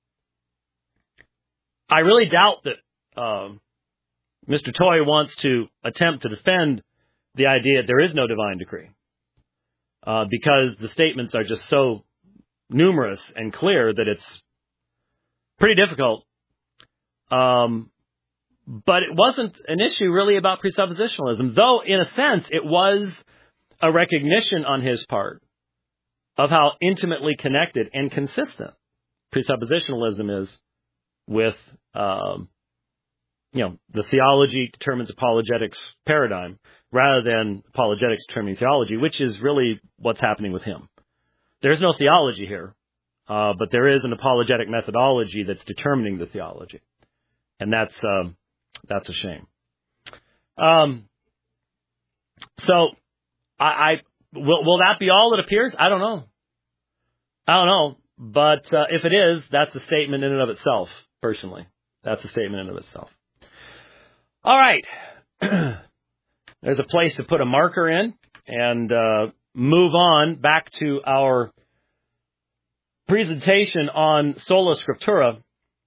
I really doubt that um, Mister Toy wants to attempt to defend the idea that there is no divine decree, uh, because the statements are just so numerous and clear that it's pretty difficult. Um, but it wasn't an issue really about presuppositionalism, though in a sense it was a recognition on his part of how intimately connected and consistent presuppositionalism is with, um, you know, the theology determines apologetics paradigm rather than apologetics determining theology, which is really what's happening with him. There's no theology here, uh, but there is an apologetic methodology that's determining the theology, and that's um, that's a shame. Um, so, I, I will will that be all it appears? I don't know. I don't know, but uh, if it is, that's a statement in and of itself. Personally, that's a statement in and of itself. All right, there's a place to put a marker in and uh, move on back to our presentation on Sola Scriptura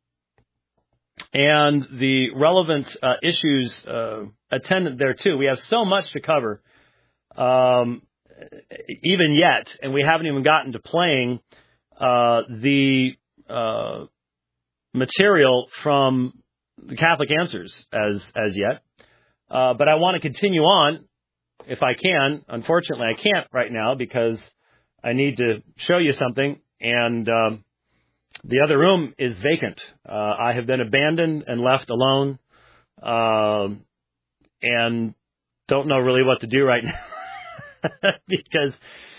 and the relevant uh, issues uh, attendant thereto. We have so much to cover, um, even yet, and we haven't even gotten to playing uh, the uh, material from the Catholic Answers as as yet. Uh, but I want to continue on if I can. Unfortunately, I can't right now because I need to show you something, and um, the other room is vacant. Uh, I have been abandoned and left alone, um, and don't know really what to do right now because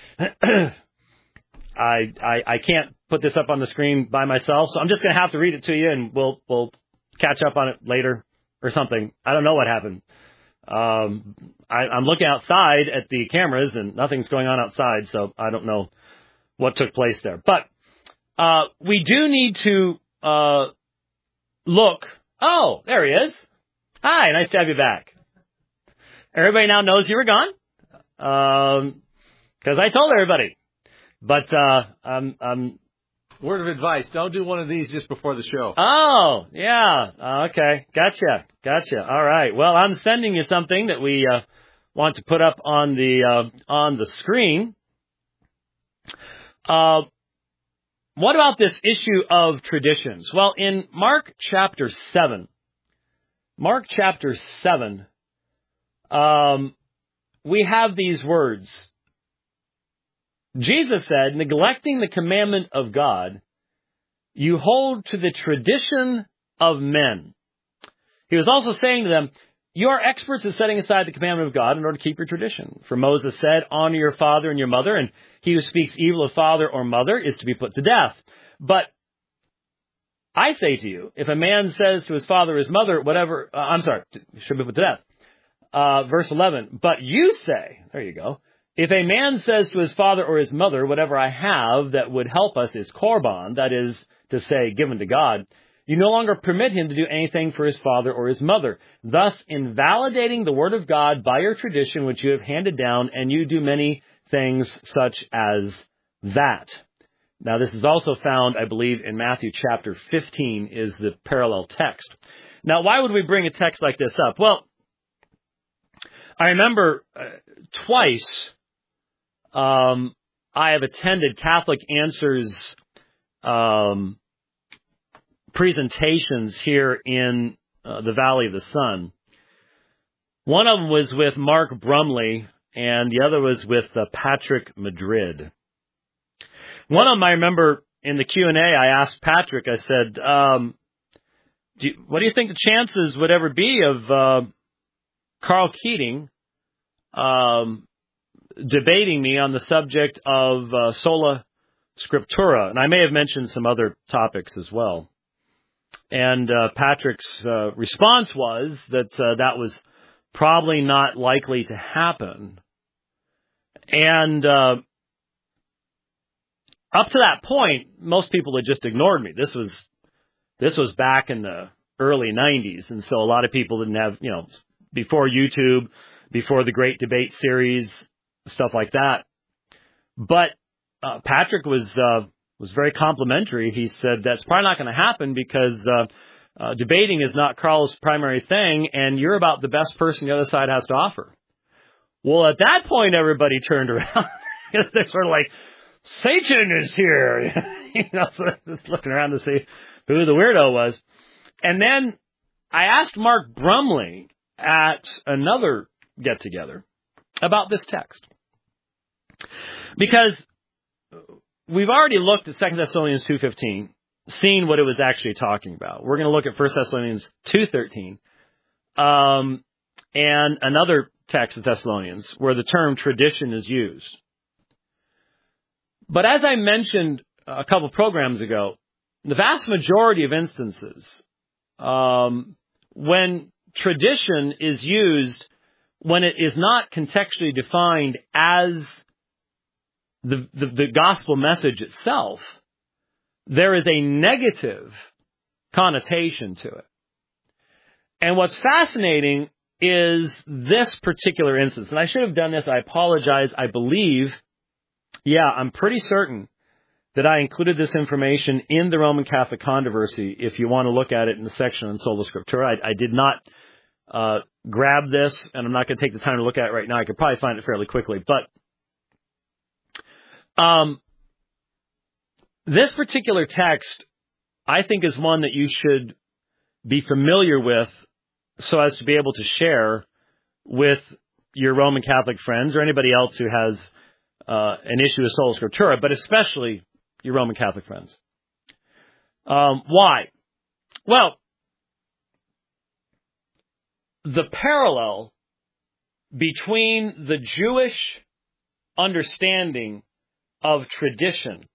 I, I I can't put this up on the screen by myself. So I'm just going to have to read it to you, and we'll we'll catch up on it later or something. I don't know what happened. Um, I, I'm looking outside at the cameras, and nothing's going on outside, so I don't know what took place there. But uh, we do need to uh, look. Oh, there he is. Hi, nice to have you back. Everybody now knows you were gone because um, I told everybody. But uh, I'm, I'm. Word of advice: don't do one of these just before the show. Oh, yeah. Uh, okay, gotcha, gotcha. All right. Well, I'm sending you something that we uh, want to put up on the uh, on the screen. Uh, what about this issue of traditions? Well, in Mark chapter seven, Mark chapter seven, um, we have these words. Jesus said, neglecting the commandment of God, you hold to the tradition of men. He was also saying to them, you are experts at setting aside the commandment of God in order to keep your tradition. For Moses said, honor your father and your mother, and he who speaks evil of father or mother is to be put to death. But I say to you, if a man says to his father or his mother, whatever, uh, I'm sorry, should be put to death. Uh, verse eleven, but you say, there you go, if a man says to his father or his mother, whatever I have that would help us is korban, that is to say, given to God, you no longer permit him to do anything for his father or his mother, thus invalidating the word of God by your tradition which you have handed down, and you do many things such as that. Now, this is also found, I believe, in Matthew chapter fifteen is the parallel text. Now, why would we bring a text like this up? Well, I remember uh, twice Um, I have attended Catholic Answers um, presentations here in uh, the Valley of the Sun. One of them was with Mark Brumley, and the other was with uh, Patrick Madrid. One of them I remember in the Q and A, I asked Patrick, I said, um, do you, what do you think the chances would ever be of uh, Carl Keating um debating me on the subject of uh, Sola Scriptura, and I may have mentioned some other topics as well. And uh, Patrick's uh, response was that uh, that was probably not likely to happen. And uh, up to that point, most people had just ignored me. This was this was back in the early nineties, and so a lot of people didn't have, you know, before YouTube, before the Great Debate Series, stuff like that. But uh, Patrick was uh, was very complimentary. He said that's probably not going to happen because uh, uh, debating is not Carl's primary thing, and you're about the best person the other side has to offer. Well, at that point, everybody turned around. They're sort of like, Satan is here, you know, so just looking around to see who the weirdo was. And then I asked Mark Brumley at another get-together about this text. Because we've already looked at Second Thessalonians two fifteen, seen what it was actually talking about. We're going to look at First Thessalonians two thirteen, um, and another text of Thessalonians where the term tradition is used. But as I mentioned a couple programs ago, the vast majority of instances, um, when tradition is used, when it is not contextually defined as the, the, the gospel message itself, there is a negative connotation to it. And what's fascinating is this particular instance. And I should have done this. I apologize. I believe, yeah, I'm pretty certain that I included this information in the Roman Catholic controversy. If you want to look at it in the section on Sola Scriptura, I, I did not uh, grab this, and I'm not going to take the time to look at it right now. I could probably find it fairly quickly. But um, this particular text, I think, is one that you should be familiar with so as to be able to share with your Roman Catholic friends or anybody else who has uh, an issue with Sola Scriptura, but especially your Roman Catholic friends. Um, why? Well, the parallel between the Jewish understanding of tradition,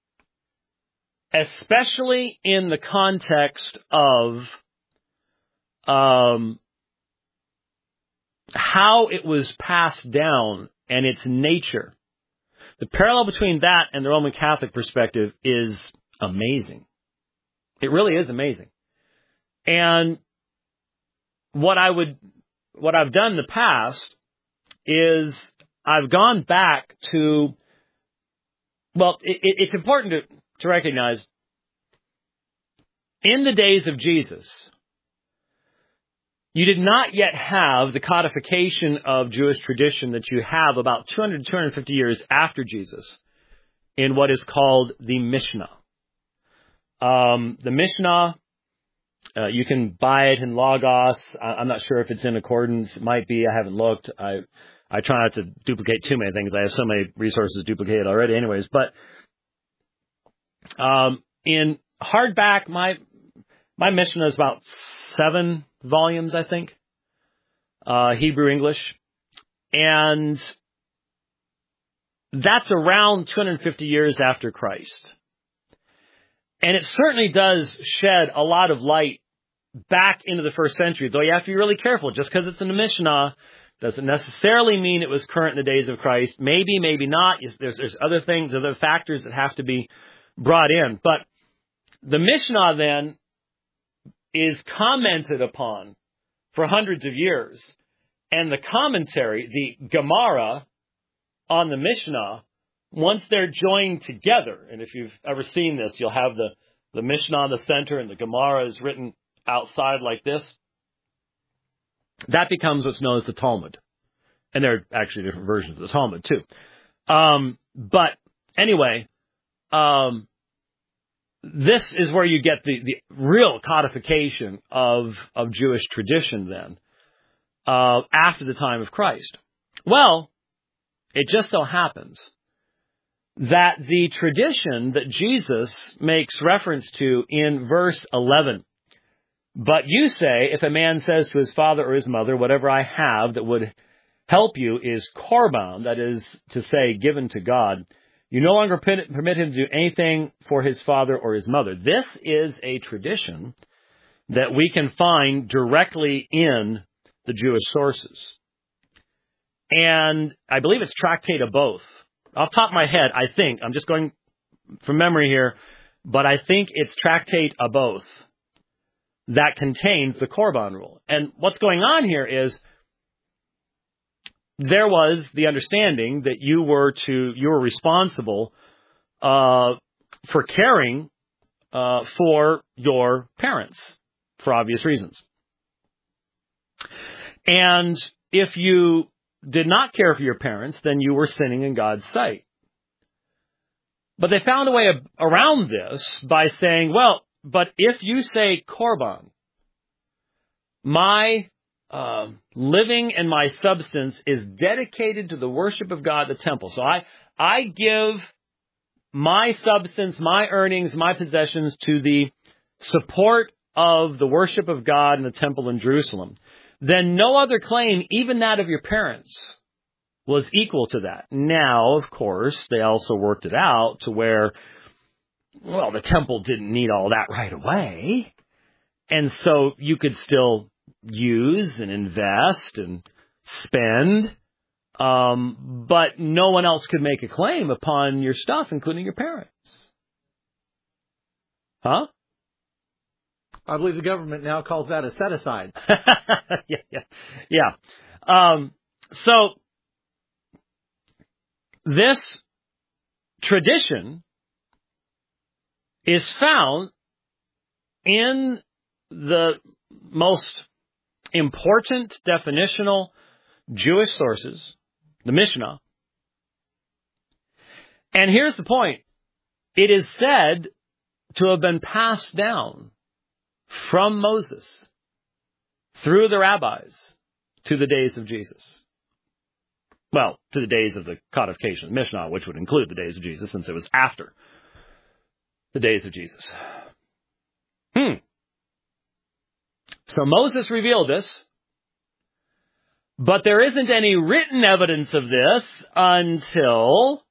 especially in the context of um, how it was passed down and its nature, the parallel between that and the Roman Catholic perspective is amazing. It really is amazing. And what I would, what I've done in the past is I've gone back to, well, it, it's important to, to recognize in the days of Jesus, you did not yet have the codification of Jewish tradition that you have about two hundred to two hundred fifty years after Jesus in what is called the Mishnah. Um, the Mishnah, uh, you can buy it in Logos. I, I'm not sure if it's in accordance. It might be. I haven't looked. I I try not to duplicate too many things. I have so many resources duplicated already anyways. But um, in hardback, my my Mishnah is about seven volumes, I think, uh, Hebrew, English, and that's around two hundred fifty years after Christ. And it certainly does shed a lot of light back into the first century, though you have to be really careful. Just because it's in the Mishnah doesn't necessarily mean it was current in the days of Christ. Maybe, maybe not. There's, there's other things, other factors that have to be brought in. But the Mishnah then is commented upon for hundreds of years. And the commentary, the Gemara on the Mishnah, once they're joined together, and if you've ever seen this, you'll have the, the Mishnah in the center and the Gemara is written outside like this. That becomes what's known as the Talmud. And there are actually different versions of the Talmud too. Um, but anyway, um, this is where you get the, the real codification of, of Jewish tradition then, uh, after the time of Christ. Well, it just so happens that the tradition that Jesus makes reference to in verse eleven, but you say, if a man says to his father or his mother, whatever I have that would help you is korban, that is to say, given to God, you no longer permit him to do anything for his father or his mother. This is a tradition that we can find directly in the Jewish sources. And I believe it's Tractate of Both. Off the top of my head, I think, I'm just going from memory here, but I think it's Tractate of Both that contains the Korban rule. And what's going on here is there was the understanding that you were to you were responsible uh, for caring uh, for your parents for obvious reasons. And if you did not care for your parents, then you were sinning in God's sight. But they found a way of, around this by saying, well, but if you say Korban, my uh, living and my substance is dedicated to the worship of God, the temple. So I, I give my substance, my earnings, my possessions to the support of the worship of God in the temple in Jerusalem. Then no other claim, even that of your parents, was equal to that. Now, of course, they also worked it out to where, well, the temple didn't need all that right away. And so you could still use and invest and spend, um, but no one else could make a claim upon your stuff, including your parents. Huh? I believe the government now calls that a set-aside. yeah, yeah, yeah. Um, so this tradition is found in the most important definitional Jewish sources, the Mishnah. And here's the point. It is said to have been passed down from Moses through the rabbis to the days of Jesus. Well, to the days of the codification of Mishnah, which would include the days of Jesus, since it was after the days of Jesus. Hmm. So Moses revealed this, but there isn't any written evidence of this until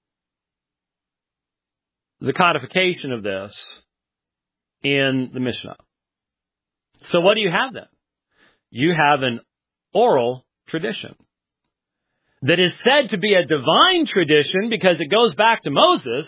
the codification of this in the Mishnah. So what do you have then? You have an oral tradition that is said to be a divine tradition because it goes back to Moses,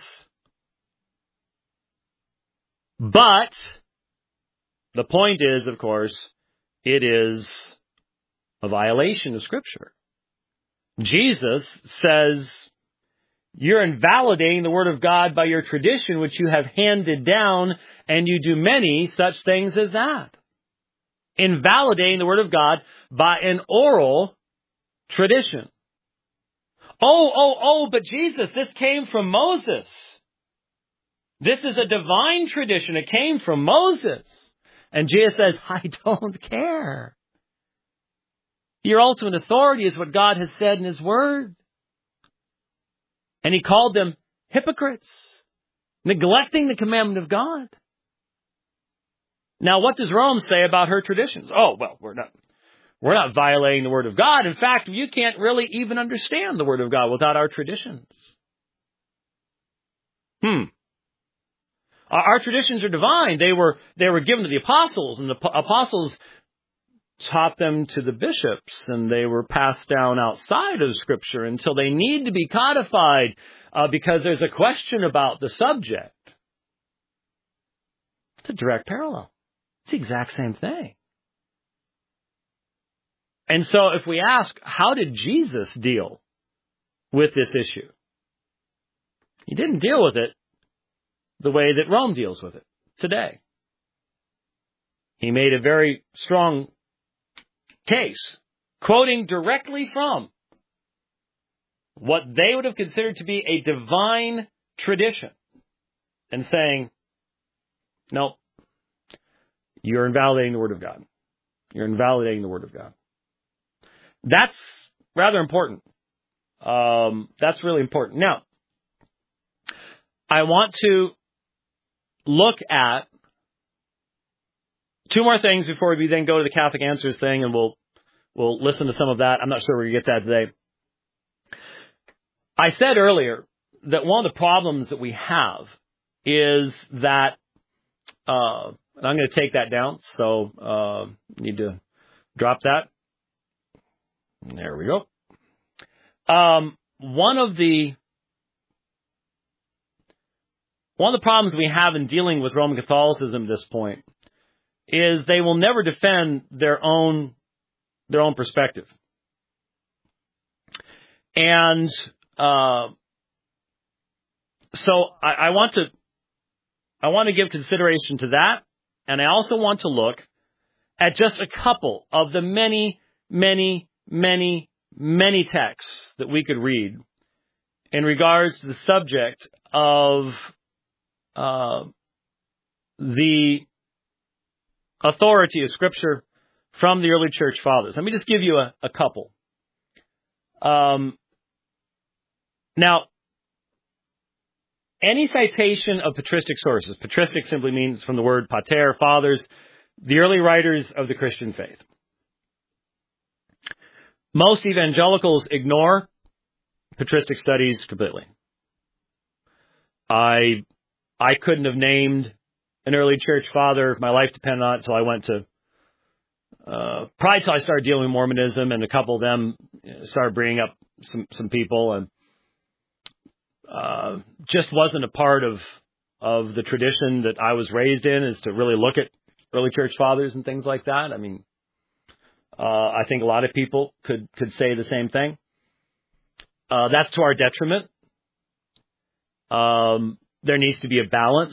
but the point is, of course, it is a violation of Scripture. Jesus says, you're invalidating the Word of God by your tradition, which you have handed down, and you do many such things as that. Invalidating the Word of God by an oral tradition. Oh, oh, oh, but Jesus, this came from Moses. This is a divine tradition. It came from Moses. And Jesus says, I don't care. Your ultimate authority is what God has said in His Word. And He called them hypocrites, neglecting the commandment of God. Now, what does Rome say about her traditions? Oh, well, we're not, we're not violating the Word of God. In fact, you can't really even understand the Word of God without our traditions. Hmm. Our, our traditions are divine. They were, they were given to the apostles, and the p- apostles taught them to the bishops, and they were passed down outside of Scripture until they need to be codified uh, because there's a question about the subject. It's a direct parallel. It's the exact same thing. And so if we ask, how did Jesus deal with this issue? He didn't deal with it the way that Rome deals with it today. He made a very strong case, quoting directly from what they would have considered to be a divine tradition, and saying, no, you're invalidating the Word of God. You're invalidating the Word of God. That's rather important. Um, that's really important. Now, I want to look at two more things before we then go to the Catholic Answers thing, and we'll we'll listen to some of that. I'm not sure we're going to get to that today. I said earlier that one of the problems that we have is that, uh, and I'm going to take that down, so uh, need to drop that. There we go. Um, one of the one of the problems we have in dealing with Roman Catholicism at this point is they will never defend their own their own perspective. And uh, so I, I want to I want to give consideration to that, and I also want to look at just a couple of the many, many, many, many texts that we could read in regards to the subject of uh, the authority of Scripture from the early church fathers. Let me just give you a, a couple. Um, now, any citation of patristic sources, patristic simply means from the word pater, fathers, the early writers of the Christian faith. Most evangelicals ignore patristic studies completely. I I couldn't have named an early church father if my life depended on it until I went to, uh, probably until I started dealing with Mormonism, and a couple of them started bringing up some, some people, and uh, just wasn't a part of of the tradition that I was raised in, is to really look at early church fathers and things like that. I mean, uh, I think a lot of people could, could say the same thing. Uh, that's to our detriment. Um, there needs to be a balance.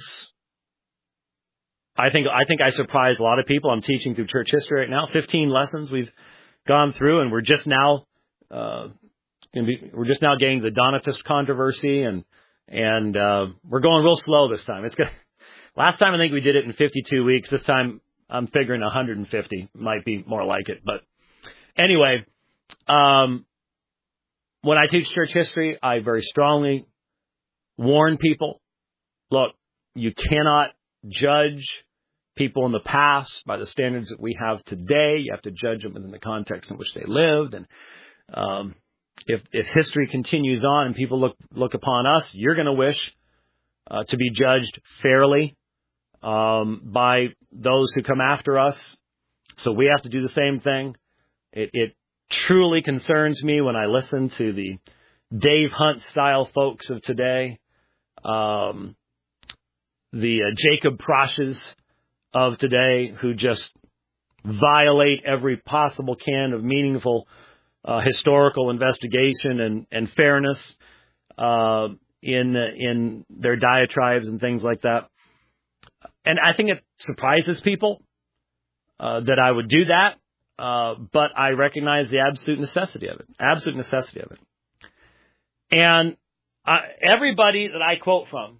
I think, I think I surprised a lot of people. I'm teaching through church history right now. fifteen lessons we've gone through, and we're just now, uh, gonna be, we're just now getting the Donatist controversy, and, and, uh, we're going real slow this time. It's good. Last time I think we did it in fifty-two weeks. This time I'm figuring one hundred fifty might be more like it. But anyway, um, when I teach church history, I very strongly warn people, look, you cannot judge people in the past by the standards that we have today. You have to judge them within the context in which they lived. And um, if, if history continues on and people look look upon us, you're going to wish uh, to be judged fairly um, by those who come after us. So we have to do the same thing. It, it truly concerns me when I listen to the Dave Hunt style folks of today, um, the uh, Jacob Prosches of today, who just violate every possible can of meaningful uh, historical investigation and, and fairness uh, in in their diatribes and things like that. And I think it surprises people uh, that I would do that, uh, but I recognize the absolute necessity of it, absolute necessity of it. And I, everybody that I quote from,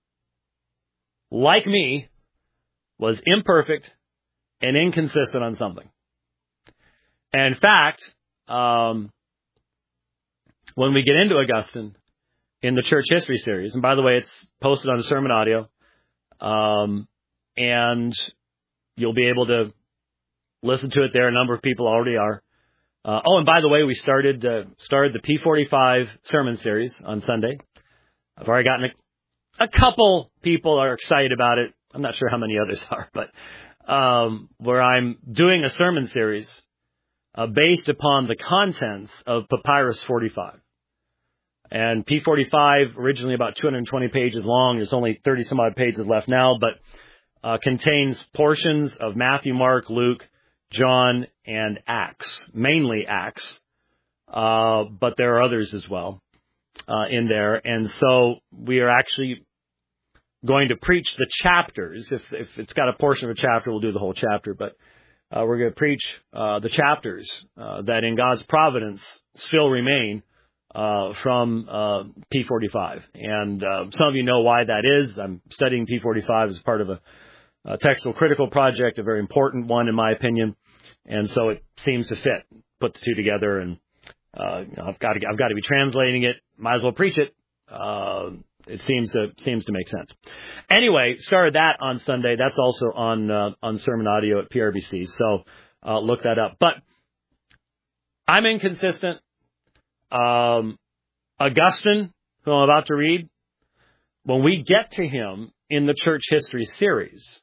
like me, was imperfect and inconsistent on something. And in fact, um, when we get into Augustine in the church history series, and by the way, it's posted on the sermon audio, um, and you'll be able to listen to it there. A number of people already are. Uh, oh, and by the way, we started uh, started the P forty-five sermon series on Sunday. I've already gotten a, a couple people are excited about it. I'm not sure how many others are, but um, where I'm doing a sermon series uh, based upon the contents of Papyrus forty-five. And P forty-five, originally about two hundred twenty pages long, there's only thirty some odd pages left now, but uh, contains portions of Matthew, Mark, Luke, John, and Acts, mainly Acts, uh, but there are others as well uh, in there. And so we are actually going to preach the chapters. If, if it's got a portion of a chapter, we'll do the whole chapter, but uh, we're going to preach uh, the chapters uh, that in God's providence still remain uh, from uh, P forty-five. And uh, some of you know why that is. I'm studying P forty-five as part of a, a textual critical project, a very important one in my opinion. And so it seems to fit, put the two together, and uh, you know, I've got to I've got to be translating it. Might as well preach it. Uh, it seems to seems to make sense. Anyway, started that on Sunday. That's also on uh, on sermon audio at P R B C. So uh, look that up. But I'm inconsistent. Um, Augustine, who I'm about to read, when we get to him in the church history series,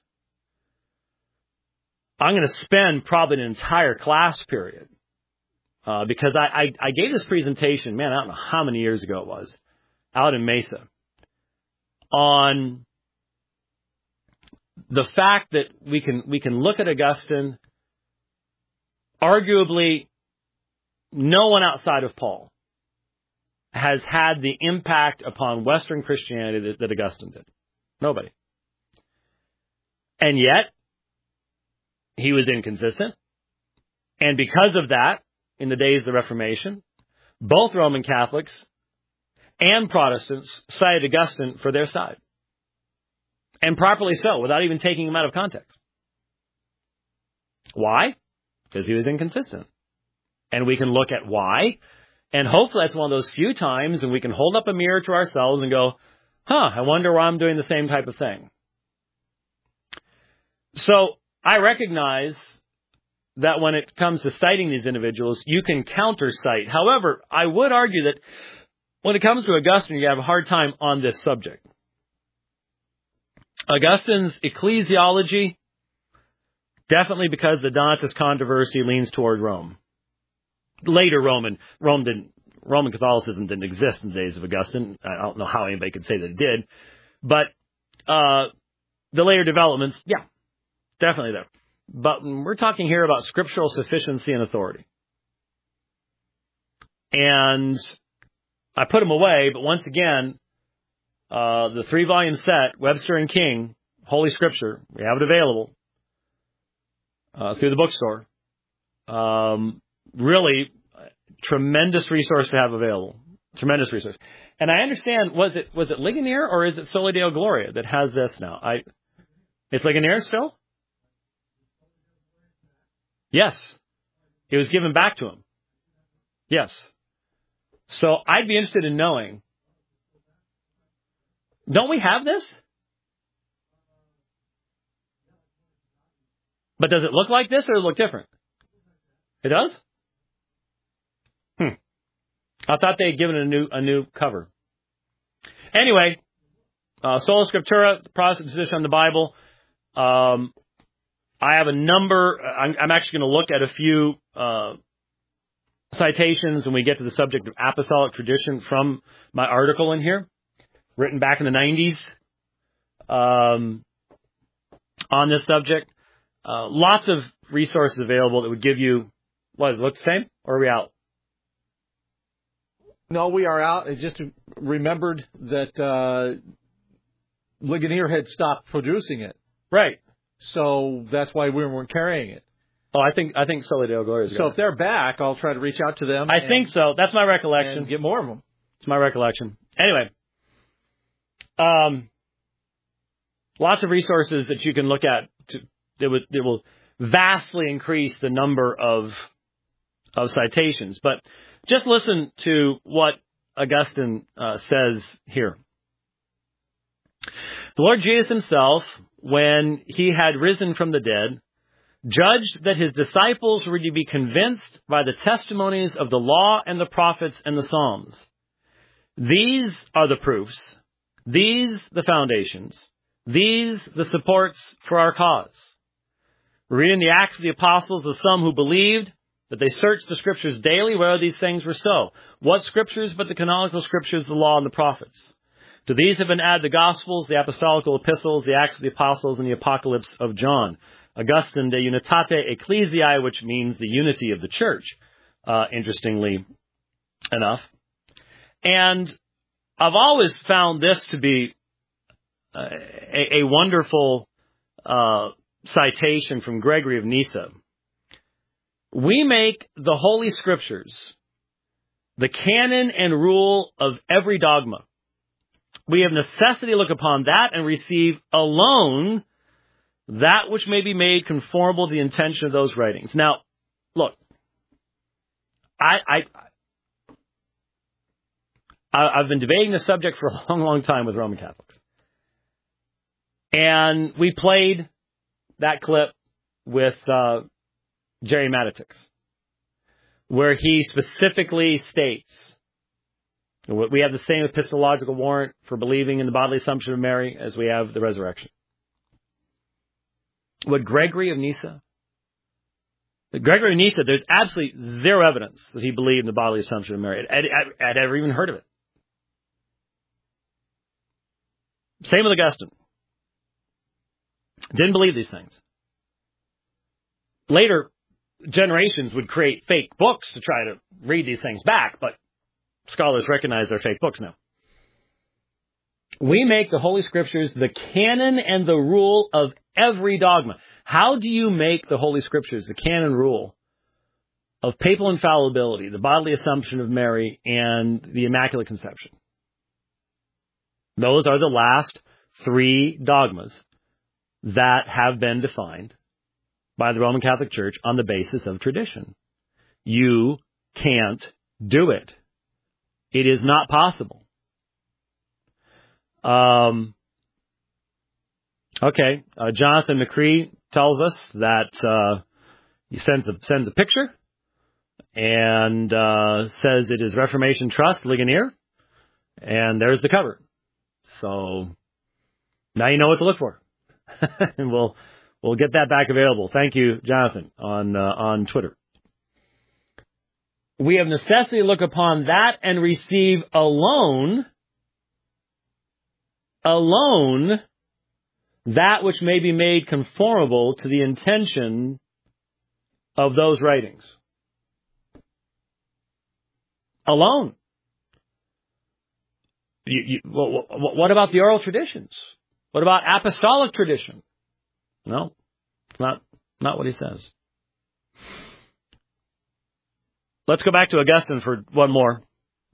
I'm going to spend probably an entire class period uh, because I, I, I gave this presentation, man, I don't know how many years ago it was, out in Mesa, on the fact that we can we can look at Augustine, arguably no one outside of Paul has had the impact upon Western Christianity that, that Augustine did. Nobody. And yet, he was inconsistent. And because of that, in the days of the Reformation, both Roman Catholics and Protestants cited Augustine for their side. And properly so, without even taking him out of context. Why? Because he was inconsistent. And we can look at why, and hopefully that's one of those few times and we can hold up a mirror to ourselves and go, huh, I wonder why I'm doing the same type of thing. So I recognize that when it comes to citing these individuals, you can counter-cite. However, I would argue that when it comes to Augustine, you have a hard time on this subject. Augustine's ecclesiology, definitely because the Donatist controversy leans toward Rome. Later Roman, Rome didn't, Roman Catholicism didn't exist in the days of Augustine. I don't know how anybody could say that it did. But uh, the later developments, yeah, definitely there. But we're talking here about scriptural sufficiency and authority. And I put them away, but once again, uh, the three-volume set, Webster and King, Holy Scripture, we have it available uh, through the bookstore. Um, really, tremendous resource to have available. Tremendous resource. And I understand, was it was it Ligonier or is it Soli Deo Gloria that has this now? I, it's Ligonier still? Yes. It was given back to him. Yes. So I'd be interested in knowing. Don't we have this? But does it look like this or does it look different? It does? Hmm. I thought they had given it a new a new cover. Anyway, uh, Sola Scriptura, the Protestant position on the Bible. Um, I have a number. I'm, I'm actually going to look at a few uh, citations when we get to the subject of apostolic tradition from my article in here, written back in the nineties, um, on this subject. Uh, lots of resources available that would give you, what, does it look the same? Or are we out? No, we are out. I just remembered that uh, Ligonier had stopped producing it. Right. So that's why we weren't carrying it. Oh, I think I think Soli Deo Gloria is So if they're back, I'll try to reach out to them. I and, think so. That's my recollection. And get more of them. It's my recollection. Anyway, um, lots of resources that you can look at to, that, would, that will vastly increase the number of of citations. But just listen to what Augustine uh, says here. The Lord Jesus himself, when he had risen from the dead, judged that his disciples were to be convinced by the testimonies of the law and the prophets and the Psalms. These are the proofs, these the foundations, these the supports for our cause. We read in the Acts of the Apostles of some who believed that they searched the Scriptures daily whether these things were so. What Scriptures but the canonical Scriptures, the law and the prophets? To these have been added the Gospels, the Apostolical Epistles, the Acts of the Apostles, and the Apocalypse of John. Augustine de Unitate Ecclesiae, which means the unity of the church, uh, interestingly enough. And I've always found this to be uh, a, a wonderful uh, citation from Gregory of Nyssa. We make the Holy Scriptures the canon and rule of every dogma. We have necessity to look upon that and receive alone that which may be made conformable to the intention of those writings. Now, look, I, I, I've been debating this subject for a long, long time with Roman Catholics. And we played that clip with uh, Jerry Matitix, where he specifically states, we have the same epistemological warrant for believing in the bodily assumption of Mary as we have the resurrection. What Gregory of Nyssa, Gregory of Nyssa, there's absolutely zero evidence that he believed in the bodily assumption of Mary. I'd, I'd, I'd ever even heard of it. Same with Augustine. Didn't believe these things. Later generations would create fake books to try to read these things back, but scholars recognize they're fake books now. We make the Holy Scriptures the canon and the rule of every dogma. How do you make the Holy Scriptures the canon rule of papal infallibility, the bodily assumption of Mary, and the Immaculate Conception? Those are the last three dogmas that have been defined by the Roman Catholic Church on the basis of tradition. You can't do it. It is not possible. Um, okay, uh, Jonathan McCree tells us that uh, he sends a, sends a picture and uh, says it is Reformation Trust, Ligonier, and there's the cover. So now you know what to look for. And we'll we'll get that back available. Thank you, Jonathan, on uh, on Twitter. We have necessity to look upon that and receive alone, alone, that which may be made conformable to the intention of those writings. Alone. You, you, what, what about the oral traditions? What about apostolic tradition? No, not not what he says. Let's go back to Augustine for one more.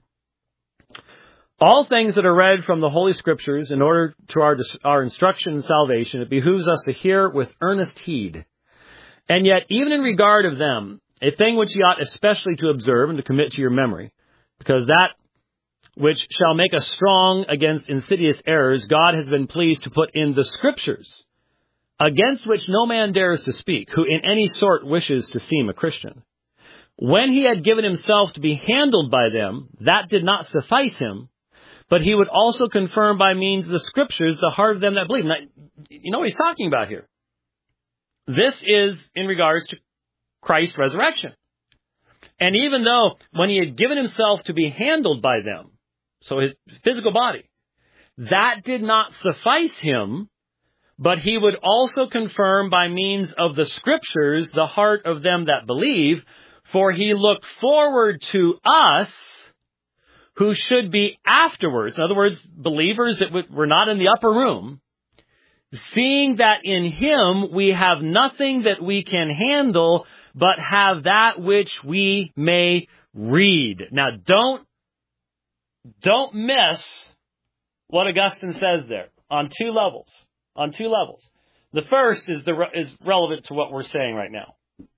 All things that are read from the Holy Scriptures in order to our, our instruction and salvation, it behooves us to hear with earnest heed. And yet, even in regard of them, a thing which ye ought especially to observe and to commit to your memory, because that which shall make us strong against insidious errors, God has been pleased to put in the Scriptures, against which no man dares to speak, who in any sort wishes to seem a Christian. When he had given himself to be handled by them, that did not suffice him, but he would also confirm by means of the Scriptures the heart of them that believe. Now, you know what he's talking about here? This is in regards to Christ's resurrection. And even though when he had given himself to be handled by them, so his physical body, that did not suffice him, but he would also confirm by means of the Scriptures the heart of them that believe, for he looked forward to us who should be afterwards, in other words, believers that were not in the upper room, seeing that in him we have nothing that we can handle, but have that which we may read. Now, don't, don't miss what Augustine says there on two levels. On two levels. The first is the is relevant to what we're saying right now.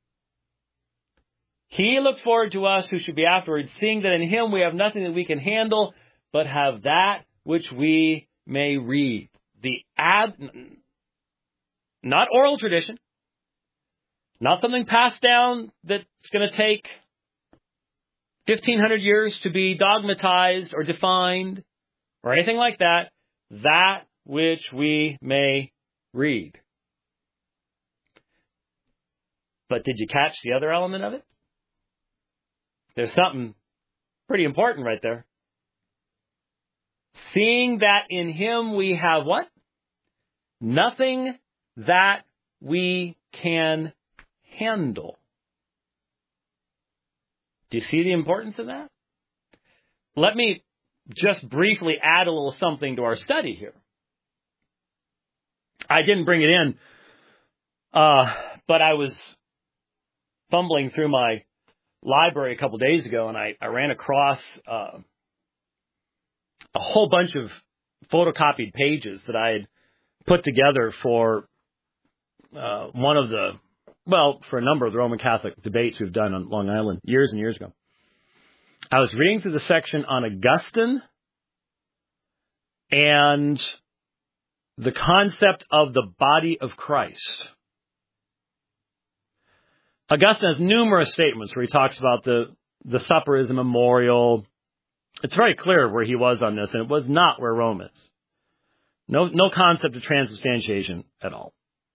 He looked forward to us who should be afterwards, seeing that in him we have nothing that we can handle, but have that which we may read. The ab, not oral tradition, not something passed down that's going to take fifteen hundred years to be dogmatized or defined or anything like that. That which we may read. But did you catch the other element of it? There's something pretty important right there. Seeing that in him we have what? Nothing that we can handle. Do you see the importance of that? Let me just briefly add a little something to our study here. I didn't bring it in, uh, but I was fumbling through my library a couple days ago, and I, I ran across uh, a whole bunch of photocopied pages that I had put together for uh, one of the, well, for a number of the Roman Catholic debates we've done on Long Island years and years ago. I was reading through the section on Augustine and the concept of the body of Christ. Augustine has numerous statements where he talks about the, the supper as a memorial. It's very clear where he was on this, and it was not where Rome is. No, no concept of transubstantiation at all.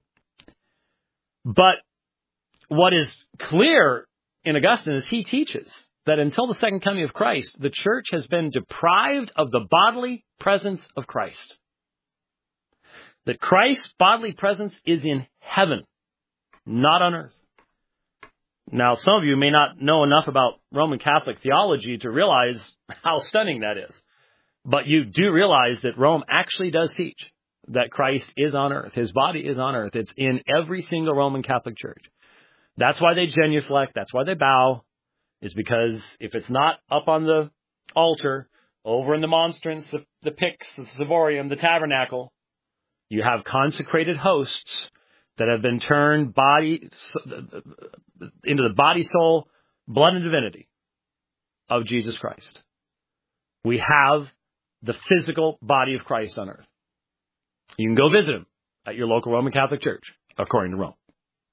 But what is clear in Augustine is he teaches that until the second coming of Christ, the church has been deprived of the bodily presence of Christ. that Christ's bodily presence is in heaven, not on earth. Now, some of you may not know enough about Roman Catholic theology to realize how stunning that is. But you do realize that Rome actually does teach that Christ is on earth. His body is on earth. It's in every single Roman Catholic church. That's why they genuflect. That's why they bow, is because if it's not up on the altar, over in the monstrance, the, the pyx, the civorium, the tabernacle, you have consecrated hosts that have been turned body into the body, soul, blood, and divinity of Jesus Christ. We have the physical body of Christ on earth. You can go visit him at your local Roman Catholic church, according to Rome.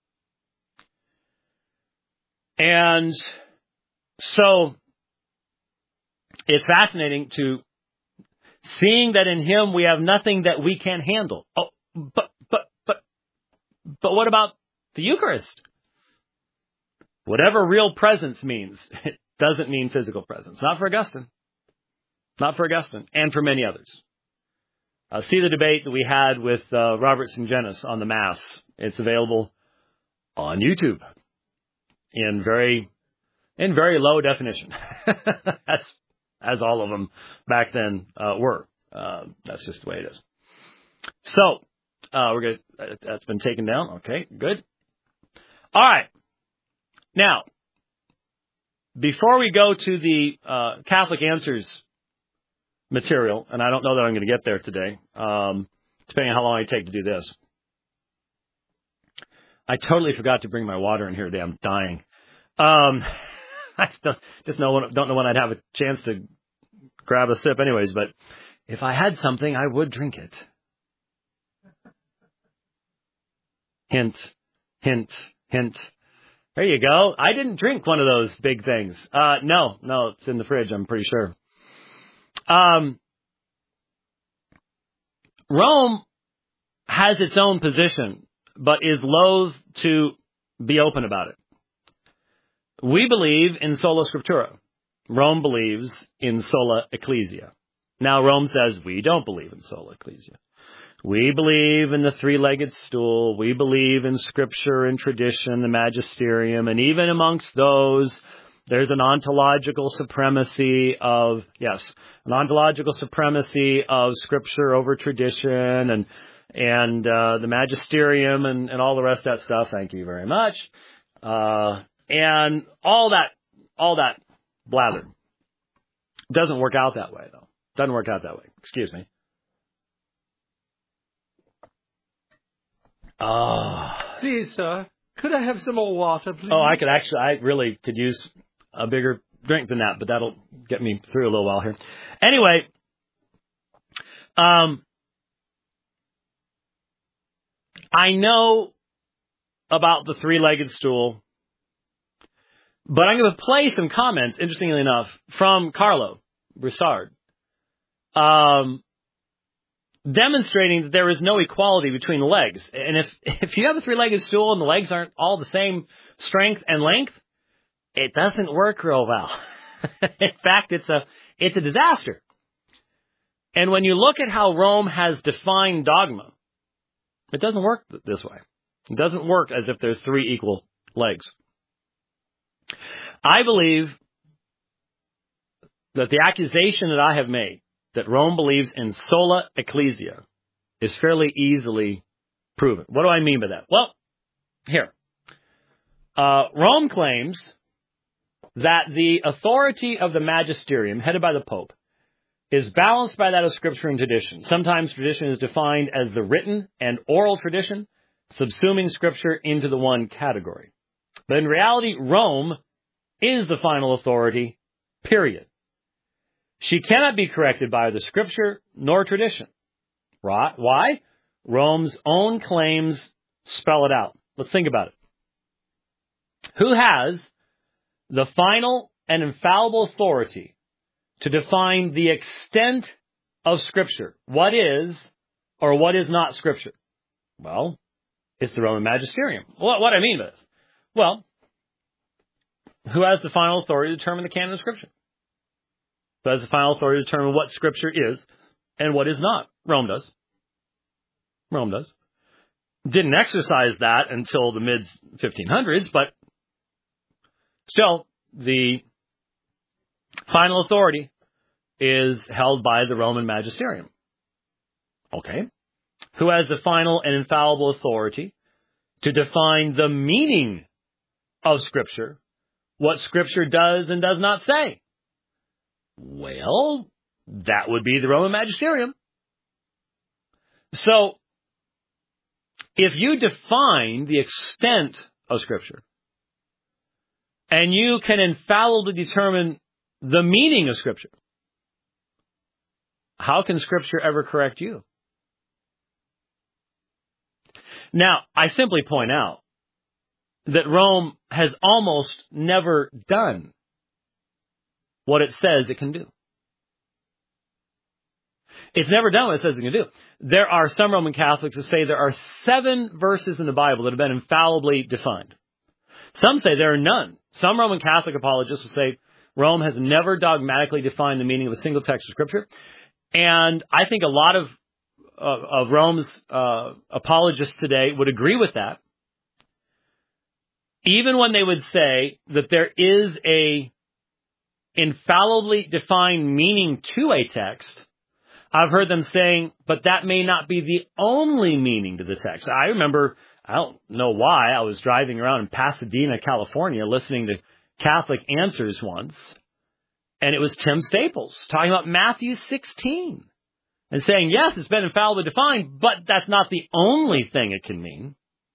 And so it's fascinating to seeing that in him we have nothing that we can handle. Oh, but, but, but, but what about the Eucharist? Whatever real presence means, it doesn't mean physical presence. Not for Augustine. Not for Augustine, and for many others. Uh, see the debate that we had with uh, Robert Sungenis on the Mass. It's available on YouTube in very in very low definition, as, as all of them back then uh, were. Uh, that's just the way it is. So, uh, we're gonna, that's been taken down. Okay, good. All right. Now, before we go to the uh, Catholic Answers material, and I don't know that I'm going to get there today, um, depending on how long I take to do this. I totally forgot to bring my water in here today. I'm dying. Um, I don't, just know when, don't know when I'd have a chance to grab a sip anyways, but if I had something, I would drink it. Hint, hint, hint. There you go. I didn't drink one of those big things. Uh, no, no, it's in the fridge, I'm pretty sure. Um, Rome has its own position, but is loath to be open about it. We believe in sola scriptura. Rome believes in sola ecclesia. Now, Rome says we don't believe in sola ecclesia. We believe in the three-legged stool. We believe in scripture and tradition, the magisterium, and even amongst those, there's an ontological supremacy of, yes, an ontological supremacy of scripture over tradition and and uh, the magisterium and, and all the rest of that stuff. Thank you very much. Uh, and all that, all that blather. Doesn't work out that way, though. Doesn't work out that way. Excuse me. Ah. Please, sir, could I have some more water, please? Oh, I could actually, I really could use a bigger drink than that, but that'll get me through a little while here. Anyway, um, I know about the three-legged stool, but I'm going to play some comments, interestingly enough, from Carlo Broussard, um, demonstrating that there is no equality between the legs. And if, if you have a three-legged stool and the legs aren't all the same strength and length, it doesn't work real well. In fact, it's a it's a disaster. And when you look at how Rome has defined dogma, it doesn't work this way. It doesn't work as if there's three equal legs. I believe that the accusation that I have made, that Rome believes in sola ecclesia, is fairly easily proven. What do I mean by that? Well, here. Uh, Rome claims that the authority of the magisterium, headed by the Pope, is balanced by that of Scripture and tradition. Sometimes tradition is defined as the written and oral tradition, subsuming Scripture into the one category. But in reality, Rome is the final authority, period. She cannot be corrected by either Scripture nor tradition. Right? Why? Rome's own claims spell it out. Let's think about it. Who has the final and infallible authority to define the extent of Scripture? What is or what is not Scripture? Well, it's the Roman magisterium. What, what do I mean by this? Well, who has the final authority to determine the canon of Scripture? Who has the final authority to determine what Scripture is and what is not? Rome does. Rome does. Didn't exercise that until the mid fifteen hundreds, but still, the final authority is held by the Roman magisterium. Okay. Who has the final and infallible authority to define the meaning of Scripture, what Scripture does and does not say? Well, that would be the Roman magisterium. So, if you define the extent of Scripture, and you can infallibly determine the meaning of Scripture, how can Scripture ever correct you? Now, I simply point out that Rome has almost never done what it says it can do. It's never done what it says it can do. There are some Roman Catholics who say there are seven verses in the Bible that have been infallibly defined. Some say there are none. Some Roman Catholic apologists will say Rome has never dogmatically defined the meaning of a single text of Scripture. And I think a lot of of, of Rome's uh, apologists today would agree with that. Even when they would say that there is a infallibly defined meaning to a text, I've heard them saying, but that may not be the only meaning to the text. I remember, I don't know why, I was driving around in Pasadena, California, listening to Catholic Answers once, and it was Tim Staples talking about Matthew sixteen and saying, yes, it's been infallibly defined, but that's not the only thing it can mean.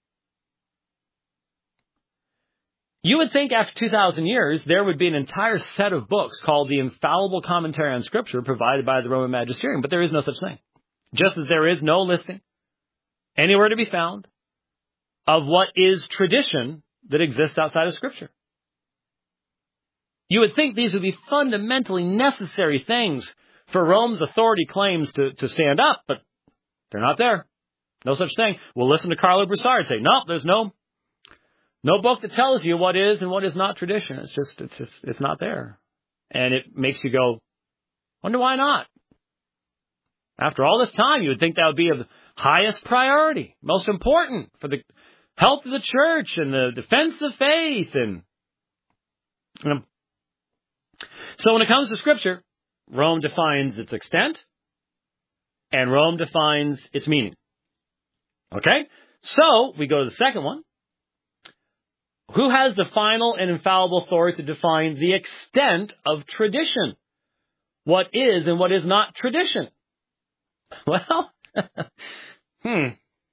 You would think after two thousand years, there would be an entire set of books called the Infallible Commentary on Scripture provided by the Roman Magisterium, but there is no such thing. Just as there is no listing anywhere to be found of what is tradition that exists outside of Scripture. You would think these would be fundamentally necessary things for Rome's authority claims to, to stand up, but they're not there. No such thing. We'll listen to Carlo Broussard and say, no, there's no No book that tells you what is and what is not tradition. It's just, it's just, it's not there. And it makes you go, wonder why not? After all this time, you would think that would be of the highest priority, most important for the health of the church and the defense of faith. And you know. So when it comes to Scripture, Rome defines its extent and Rome defines its meaning. Okay? So we go to the second one. Who has the final and infallible authority to define the extent of tradition? What is and what is not tradition? Well, hmm.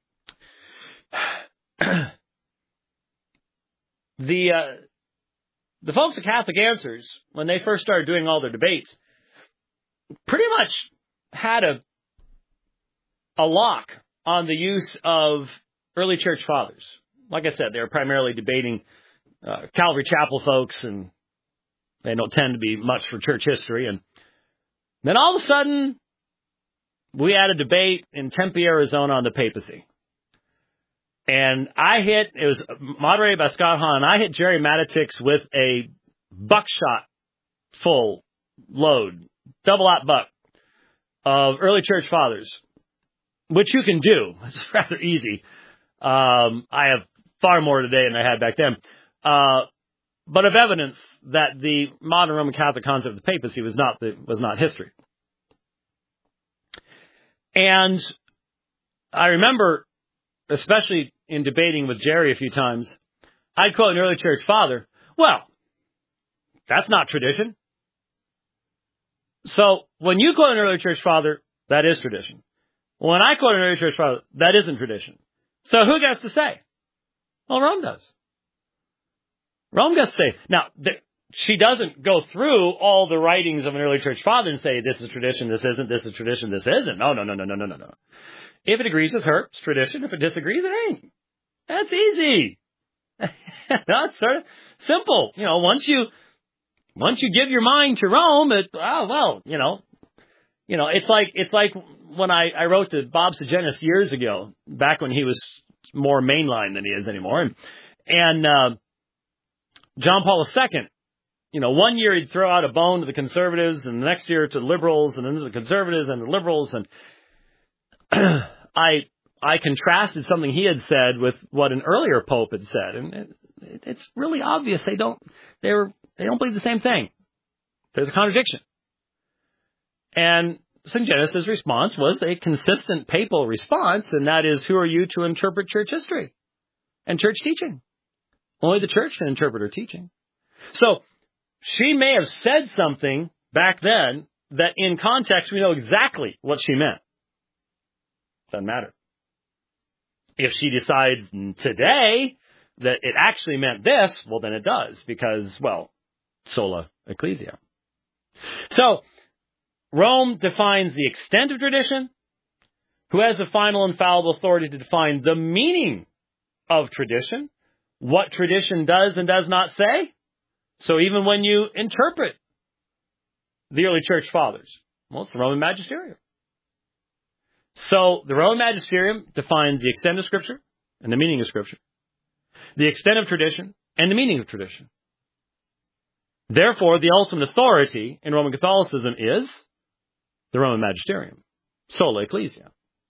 the uh, the folks at Catholic Answers, when they first started doing all their debates, pretty much had a a lock on the use of early church fathers. Like I said, they were primarily debating uh, Calvary Chapel folks, and they don't tend to be much for church history. And then all of a sudden, we had a debate in Tempe, Arizona on the papacy. And I hit, it was moderated by Scott Hahn, I hit Jerry Matitix with a buckshot full load, double-aught buck of early church fathers, which you can do. It's rather easy. Um, I have far more today than I had back then, uh, but of evidence that the modern Roman Catholic concept of the papacy was not the, was not history. And I remember, especially in debating with Jerry a few times, I'd quote an early church father. Well, that's not tradition. So when you quote an early church father, that is tradition. When I quote an early church father, that isn't tradition. So who gets to say? Well, Rome does. Rome gets to say. Now, th- she doesn't go through all the writings of an early church father and say, this is tradition, this isn't, this is tradition, this isn't. No, no, no, no, no, no, no, no. If it agrees with her, it's tradition. If it disagrees, it ain't. That's easy. That's sort of simple. You know, once you, once you give your mind to Rome, it, oh, well, you know, you know, it's like, it's like when I, I wrote to Bob Segenis years ago, back when he was more mainline than he is anymore. And, and uh, John Paul the Second, you know, one year he'd throw out a bone to the conservatives, and the next year to the liberals, and then to the conservatives and the liberals. And I I contrasted something he had said with what an earlier pope had said, and it, it's really obvious they don't they were they don't believe the same thing. There's a contradiction. And Saint Genesis' response was a consistent papal response, and that is, who are you to interpret church history and church teaching? Only the church can interpret her teaching. So she may have said something back then that in context we know exactly what she meant. Doesn't matter. If she decides today that it actually meant this, well, then it does, because, well, sola ecclesia. So Rome defines the extent of tradition. Who has the final infallible authority to define the meaning of tradition? What tradition does and does not say? So even when you interpret the early church fathers, well, it's the Roman magisterium. So the Roman magisterium defines the extent of Scripture and the meaning of Scripture, the extent of tradition and the meaning of tradition. Therefore, the ultimate authority in Roman Catholicism is the Roman magisterium, sola ecclesia.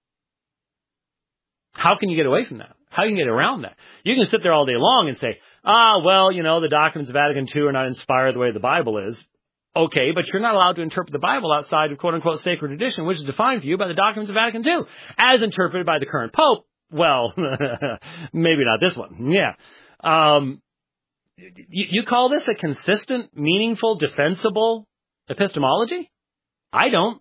How can you get away from that? How can you get around that? You can sit there all day long and say, ah, well, you know, the documents of Vatican Two are not inspired the way the Bible is. Okay, but you're not allowed to interpret the Bible outside of quote-unquote sacred tradition, which is defined for you by the documents of Vatican Two, as interpreted by the current Pope. Well, maybe not this one. Yeah. Um, you, you call this a consistent, meaningful, defensible epistemology? I don't.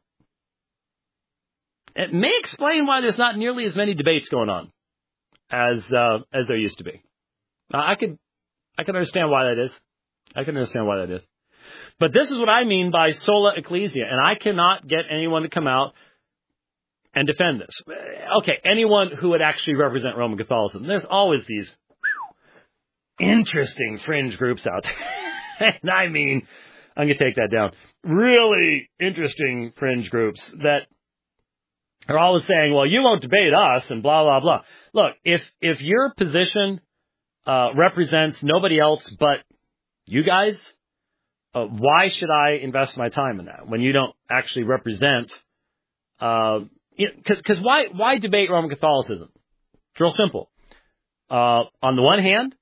It may explain why there's not nearly as many debates going on as uh, as there used to be. Uh, I could I can understand why that is. I can understand why that is. But this is what I mean by sola ecclesia, and I cannot get anyone to come out and defend this. Okay, anyone who would actually represent Roman Catholicism. There's always these whew, interesting fringe groups out there. And I mean, I'm going to take that down. Really interesting fringe groups that are always saying, well, you won't debate us and blah, blah, blah. Look, if if your position uh, represents nobody else but you guys, uh, why should I invest my time in that when you don't actually represent? Because uh, you know, why why debate Roman Catholicism? It's real simple. Uh, on the one hand,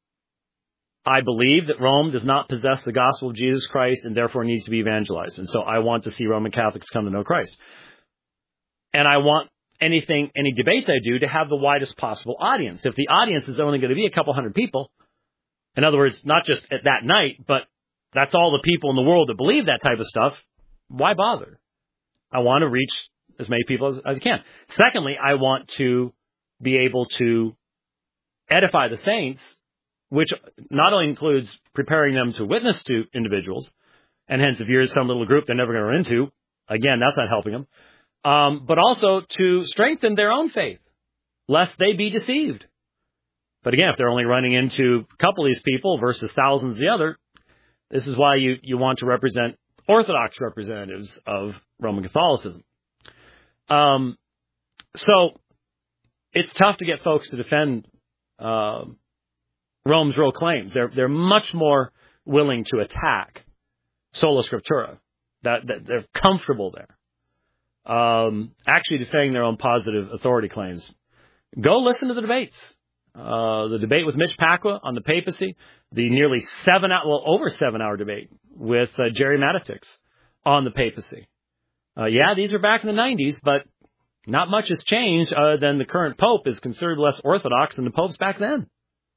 I believe that Rome does not possess the gospel of Jesus Christ and therefore needs to be evangelized. And so I want to see Roman Catholics come to know Christ. And I want anything, any debates I do to have the widest possible audience. If the audience is only going to be a couple hundred people, in other words, not just at that night, but that's all the people in the world that believe that type of stuff, why bother? I want to reach as many people as, as I can. Secondly, I want to be able to edify the saints, which not only includes preparing them to witness to individuals, and hence if you're some little group they're never going to run into, again, that's not helping them. Um, but also to strengthen their own faith, lest they be deceived. But again, if they're only running into a couple of these people versus thousands of the other, this is why you, you want to represent Orthodox representatives of Roman Catholicism. Um, so it's tough to get folks to defend uh, Rome's real claims. They're they're much more willing to attack sola scriptura. That, that they're comfortable there. Um, actually defending their own positive authority claims. Go listen to the debates. Uh, the debate with Mitch Pacwa on the papacy, the nearly seven hour, well, over seven hour debate with uh, Jerry Matitix on the papacy. Uh, yeah, these are back in the nineties, but not much has changed other than the current pope is considered less orthodox than the popes back then.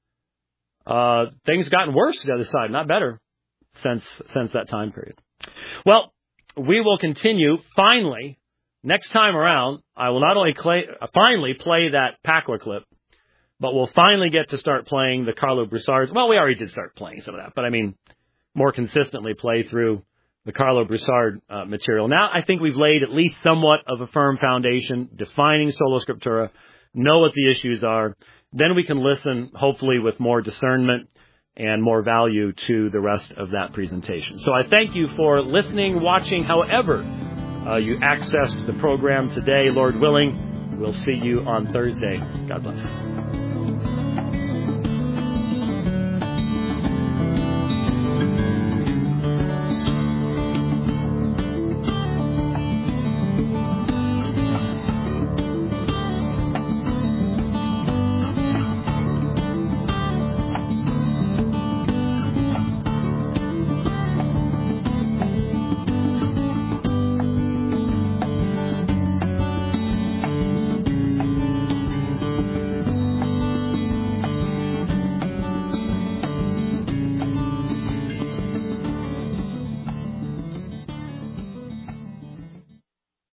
Uh, things have gotten worse to the other side, not better since, since that time period. Well, we will continue finally. Next time around, I will not only play, finally play that Pacwa clip, but we'll finally get to start playing the Carlo Broussard's. Well, we already did start playing some of that, but I mean, more consistently play through the Carlo Broussard uh, material. Now, I think we've laid at least somewhat of a firm foundation, defining sola scriptura, know what the issues are. Then we can listen, hopefully, with more discernment and more value to the rest of that presentation. So I thank you for listening, watching, however Uh, you accessed the program today. Lord willing, we'll see you on Thursday. God bless.